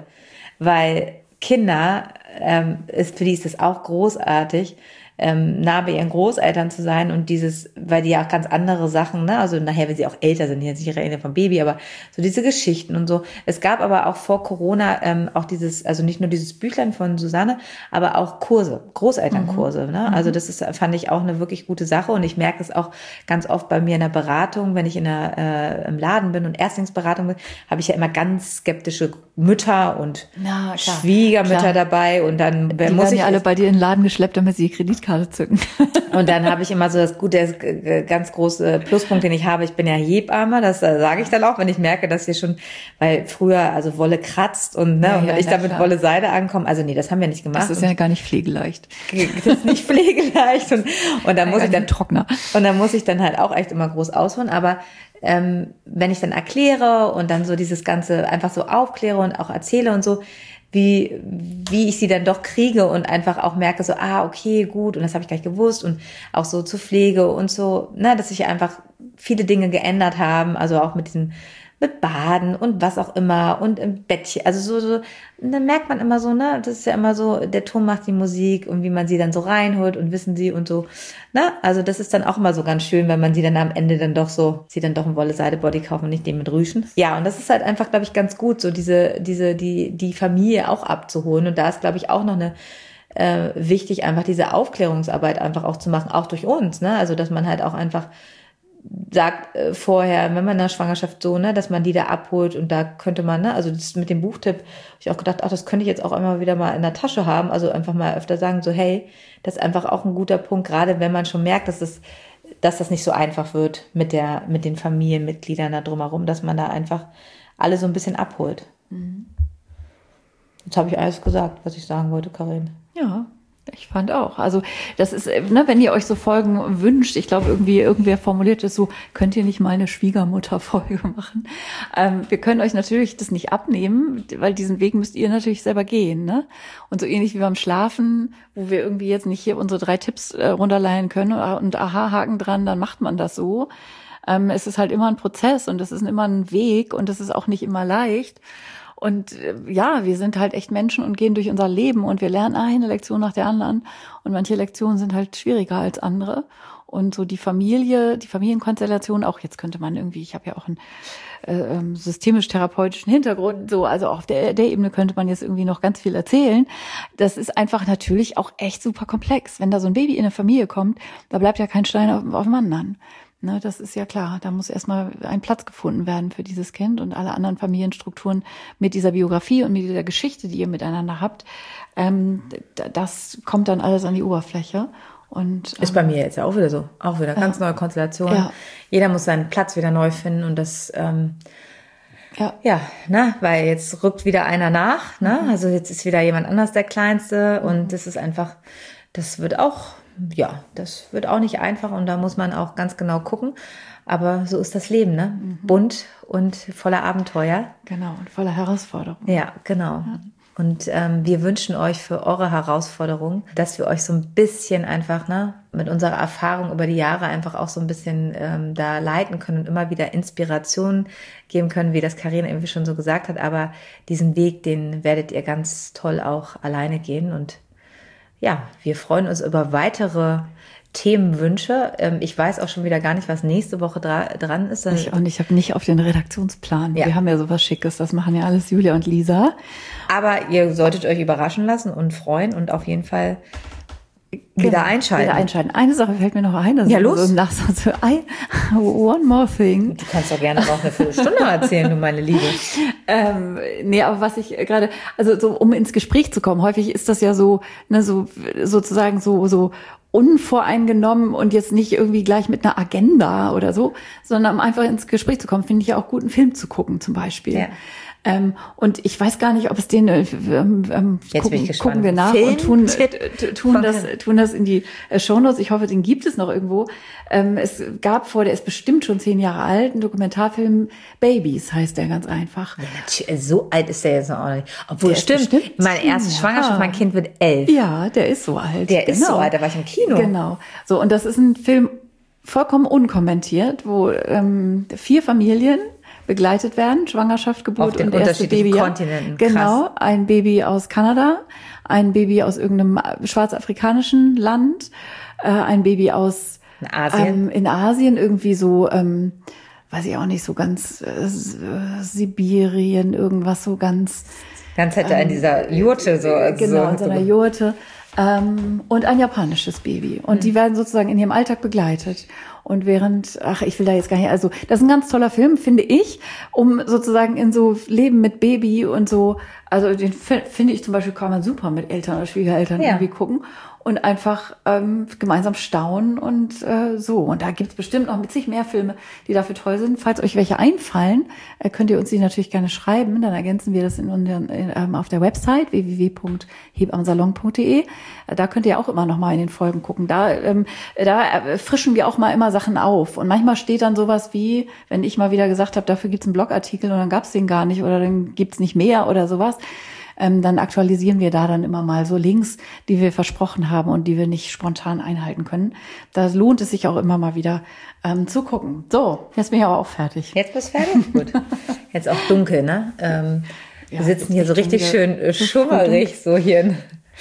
weil Kinder, ähm, ist, für die ist das auch großartig, ähm, nah bei ihren Großeltern zu sein und dieses, weil die ja auch ganz andere Sachen, ne, also nachher, wenn sie auch älter sind, jetzt nicht reden vom Baby, aber so diese Geschichten und so. Es gab aber auch vor Corona ähm, auch dieses, also nicht nur dieses Büchlein von Susanne, aber auch Kurse, Großelternkurse, mhm. ne, also das ist, fand ich auch eine wirklich gute Sache und ich merke es auch ganz oft bei mir in der Beratung, wenn ich in der, äh, im Laden bin und Erstlingsberatung bin, habe ich ja immer ganz skeptische Mütter und Na, klar, Schwiegermütter klar. dabei und dann die muss werden ich ja alle bei dir in den Laden geschleppt, damit sie die Kreditkarte zücken. Und dann habe ich immer so das gute, das ganz große Pluspunkt, den ich habe. Ich bin ja Hebamme, das sage ich dann auch, wenn ich merke, dass hier schon, weil früher also Wolle kratzt und ne, ja, und wenn ja, ich da mit klar. Wolle Seide ankomme, also nee, das haben wir nicht gemacht. Das ist ja gar nicht pflegeleicht. Das ist nicht pflegeleicht und und dann muss ich dann Trockner. Und dann muss ich dann halt auch echt immer groß ausholen, aber ähm, wenn ich dann erkläre und dann so dieses Ganze einfach so aufkläre und auch erzähle und so, wie wie ich sie dann doch kriege und einfach auch merke so, ah, okay, gut, und das habe ich gar nicht gewusst und auch so zur Pflege und so, ne, dass sich einfach viele Dinge geändert haben, also auch mit diesem mit Baden und was auch immer und im Bettchen, also so, so, und dann merkt man immer so, ne, das ist ja immer so, der Ton macht die Musik und wie man sie dann so reinholt und wissen sie und so, ne, also das ist dann auch immer so ganz schön, wenn man sie dann am Ende dann doch so, sie dann doch ein Wolle-Seide-Body kaufen und nicht den mit Rüschen. Ja, und das ist halt einfach, glaube ich, ganz gut, so diese, diese, die, die Familie auch abzuholen und da ist, glaube ich, auch noch eine, äh, wichtig, einfach diese Aufklärungsarbeit einfach auch zu machen, auch durch uns, ne, also dass man halt auch einfach sagt äh, vorher, wenn man in der Schwangerschaft so, ne, dass man die da abholt und da könnte man, ne, also das mit dem Buchtipp, habe ich auch gedacht, ach, das könnte ich jetzt auch immer wieder mal in der Tasche haben, also einfach mal öfter sagen, so, hey, das ist einfach auch ein guter Punkt, gerade wenn man schon merkt, dass das, dass das nicht so einfach wird mit der, mit den Familienmitgliedern da drumherum, dass man da einfach alle so ein bisschen abholt. Mhm. Jetzt habe ich alles gesagt, was ich sagen wollte, Karin. Ja. Ich fand auch. Also das ist, ne, wenn ihr euch so Folgen wünscht, ich glaube, irgendwie irgendwer formuliert es so, könnt ihr nicht mal eine Schwiegermutter-Folge machen? Ähm, wir können euch natürlich das nicht abnehmen, weil diesen Weg müsst ihr natürlich selber gehen. Ne? Und so ähnlich wie beim Schlafen, wo wir irgendwie jetzt nicht hier unsere drei Tipps äh, runterleihen können und Aha-Haken dran, dann macht man das so. Ähm, es ist halt immer ein Prozess und es ist immer ein Weg und es ist auch nicht immer leicht. Und ja, wir sind halt echt Menschen und gehen durch unser Leben und wir lernen eine Lektion nach der anderen. Und manche Lektionen sind halt schwieriger als andere. Und so die Familie, die Familienkonstellation, auch jetzt könnte man irgendwie, ich habe ja auch einen äh, systemisch-therapeutischen Hintergrund, so, also auch auf der, der Ebene könnte man jetzt irgendwie noch ganz viel erzählen. Das ist einfach natürlich auch echt super komplex. Wenn da so ein Baby in eine Familie kommt, da bleibt ja kein Stein auf, auf dem anderen. Ne, das ist ja klar. Da muss erstmal ein Platz gefunden werden für dieses Kind und alle anderen Familienstrukturen mit dieser Biografie und mit dieser Geschichte, die ihr miteinander habt. Ähm, das kommt dann alles an die Oberfläche. Und, ähm, ist bei mir jetzt ja auch wieder so. Auch wieder ganz ja. neue Konstellation. Ja. Jeder muss seinen Platz wieder neu finden und das, ähm, ja, ja, ne, weil jetzt rückt wieder einer nach, ne? Also jetzt ist wieder jemand anders der Kleinste und das ist einfach, das wird auch, ja, das wird auch nicht einfach und da muss man auch ganz genau gucken. Aber so ist das Leben, ne? Mhm. Bunt und voller Abenteuer. Genau, und voller Herausforderungen. Ja, genau. Ja. Und ähm, wir wünschen euch für eure Herausforderungen, dass wir euch so ein bisschen einfach, ne, mit unserer Erfahrung über die Jahre einfach auch so ein bisschen ähm, da leiten können und immer wieder Inspiration geben können, wie das Karin irgendwie schon so gesagt hat. Aber diesen Weg, den werdet ihr ganz toll auch alleine gehen und ja, wir freuen uns über weitere Themenwünsche. Ich weiß auch schon wieder gar nicht, was nächste Woche dra- dran ist. Ich auch nicht, ich habe nicht auf den Redaktionsplan. Ja. Wir haben ja sowas Schickes, das machen ja alles Julia und Lisa. Aber ihr solltet euch überraschen lassen und freuen und auf jeden Fall wieder genau, einschalten. Wieder einschalten. Eine Sache fällt mir noch ein. Das ja, los. So im Nachsatz. I, one more thing. Du kannst doch gerne auch eine Viertelstunde erzählen, du meine Liebe. Ähm, nee, aber was ich gerade, also so, um ins Gespräch zu kommen, häufig ist das ja so, ne, so, sozusagen so, so unvoreingenommen und jetzt nicht irgendwie gleich mit einer Agenda oder so, sondern um einfach ins Gespräch zu kommen, finde ich ja auch gut, einen Film zu gucken zum Beispiel. Ja. Ähm, und ich weiß gar nicht, ob es den äh, ähm, Jetzt gucken, bin ich gespannt. gucken wir nach Film? und tun, äh, tun das tun das in die äh, Shownotes. Ich hoffe, den gibt es noch irgendwo. Ähm, es gab vor, der ist bestimmt schon zehn Jahre alt, einen Dokumentarfilm Babies heißt der ganz einfach. Ja, natürlich, so alt ist der jetzt noch auch nicht. Obwohl, stimmt, meine erste Schwangerschaft, mein Kind wird elf. Ja, der ist so alt. Der genau. ist so alt, da war ich im Kino. Genau. So, und das ist ein Film vollkommen unkommentiert, wo ähm, vier Familien begleitet werden, Schwangerschaft, Geburt und erste Baby. Kontinenten. Genau, krass. Ein Baby aus Kanada, ein Baby aus irgendeinem schwarzafrikanischen Land, äh, ein Baby aus in Asien, ähm, in Asien irgendwie so, ähm, weiß ich auch nicht, so ganz äh, Sibirien, irgendwas so ganz. Ganz hätte ähm, in dieser Jurte so. Genau, so, in so einer Jurte. Ähm, und ein japanisches Baby. Und mhm. die werden sozusagen in ihrem Alltag begleitet. Und während, ach, ich will da jetzt gar nicht, also das ist ein ganz toller Film, finde ich, um sozusagen in so Leben mit Baby und so, also den finde ich zum Beispiel, kann man super mit Eltern oder Schwiegereltern ja. irgendwie gucken und einfach ähm, gemeinsam staunen und äh, so. Und da gibt es bestimmt noch mit sich mehr Filme, die dafür toll sind. Falls euch welche einfallen, äh, könnt ihr uns die natürlich gerne schreiben. Dann ergänzen wir das in unseren, in, ähm, auf der Website w w w punkt hebamsalon punkt d e. Äh, da könnt ihr auch immer noch mal in den Folgen gucken. Da, ähm, da frischen wir auch mal immer Sachen auf. Und manchmal steht dann sowas wie, wenn ich mal wieder gesagt habe, dafür gibt's einen Blogartikel und dann gab's den gar nicht oder dann gibt's nicht mehr oder sowas. Ähm, dann aktualisieren wir da dann immer mal so Links, die wir versprochen haben und die wir nicht spontan einhalten können. Da lohnt es sich auch immer mal wieder ähm, zu gucken. So, jetzt bin ich aber auch fertig. Jetzt bist du fertig? Gut. Jetzt auch dunkel, ne? Ähm, ja, wir sitzen hier so richtig schön äh, schummerig, so hier.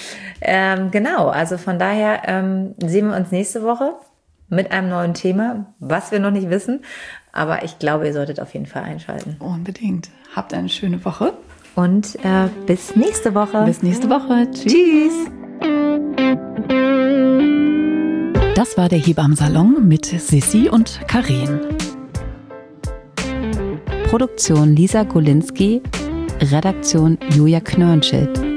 Ähm, genau, also von daher ähm, sehen wir uns nächste Woche mit einem neuen Thema, was wir noch nicht wissen. Aber ich glaube, ihr solltet auf jeden Fall einschalten. Unbedingt. Habt eine schöne Woche. Und äh, bis nächste Woche. Bis nächste Woche. Tschüss. Tschüss. Das war der Hebammensalon mit Sissi und Karin. Produktion Lisa Golinski, Redaktion Julia Knörnschild.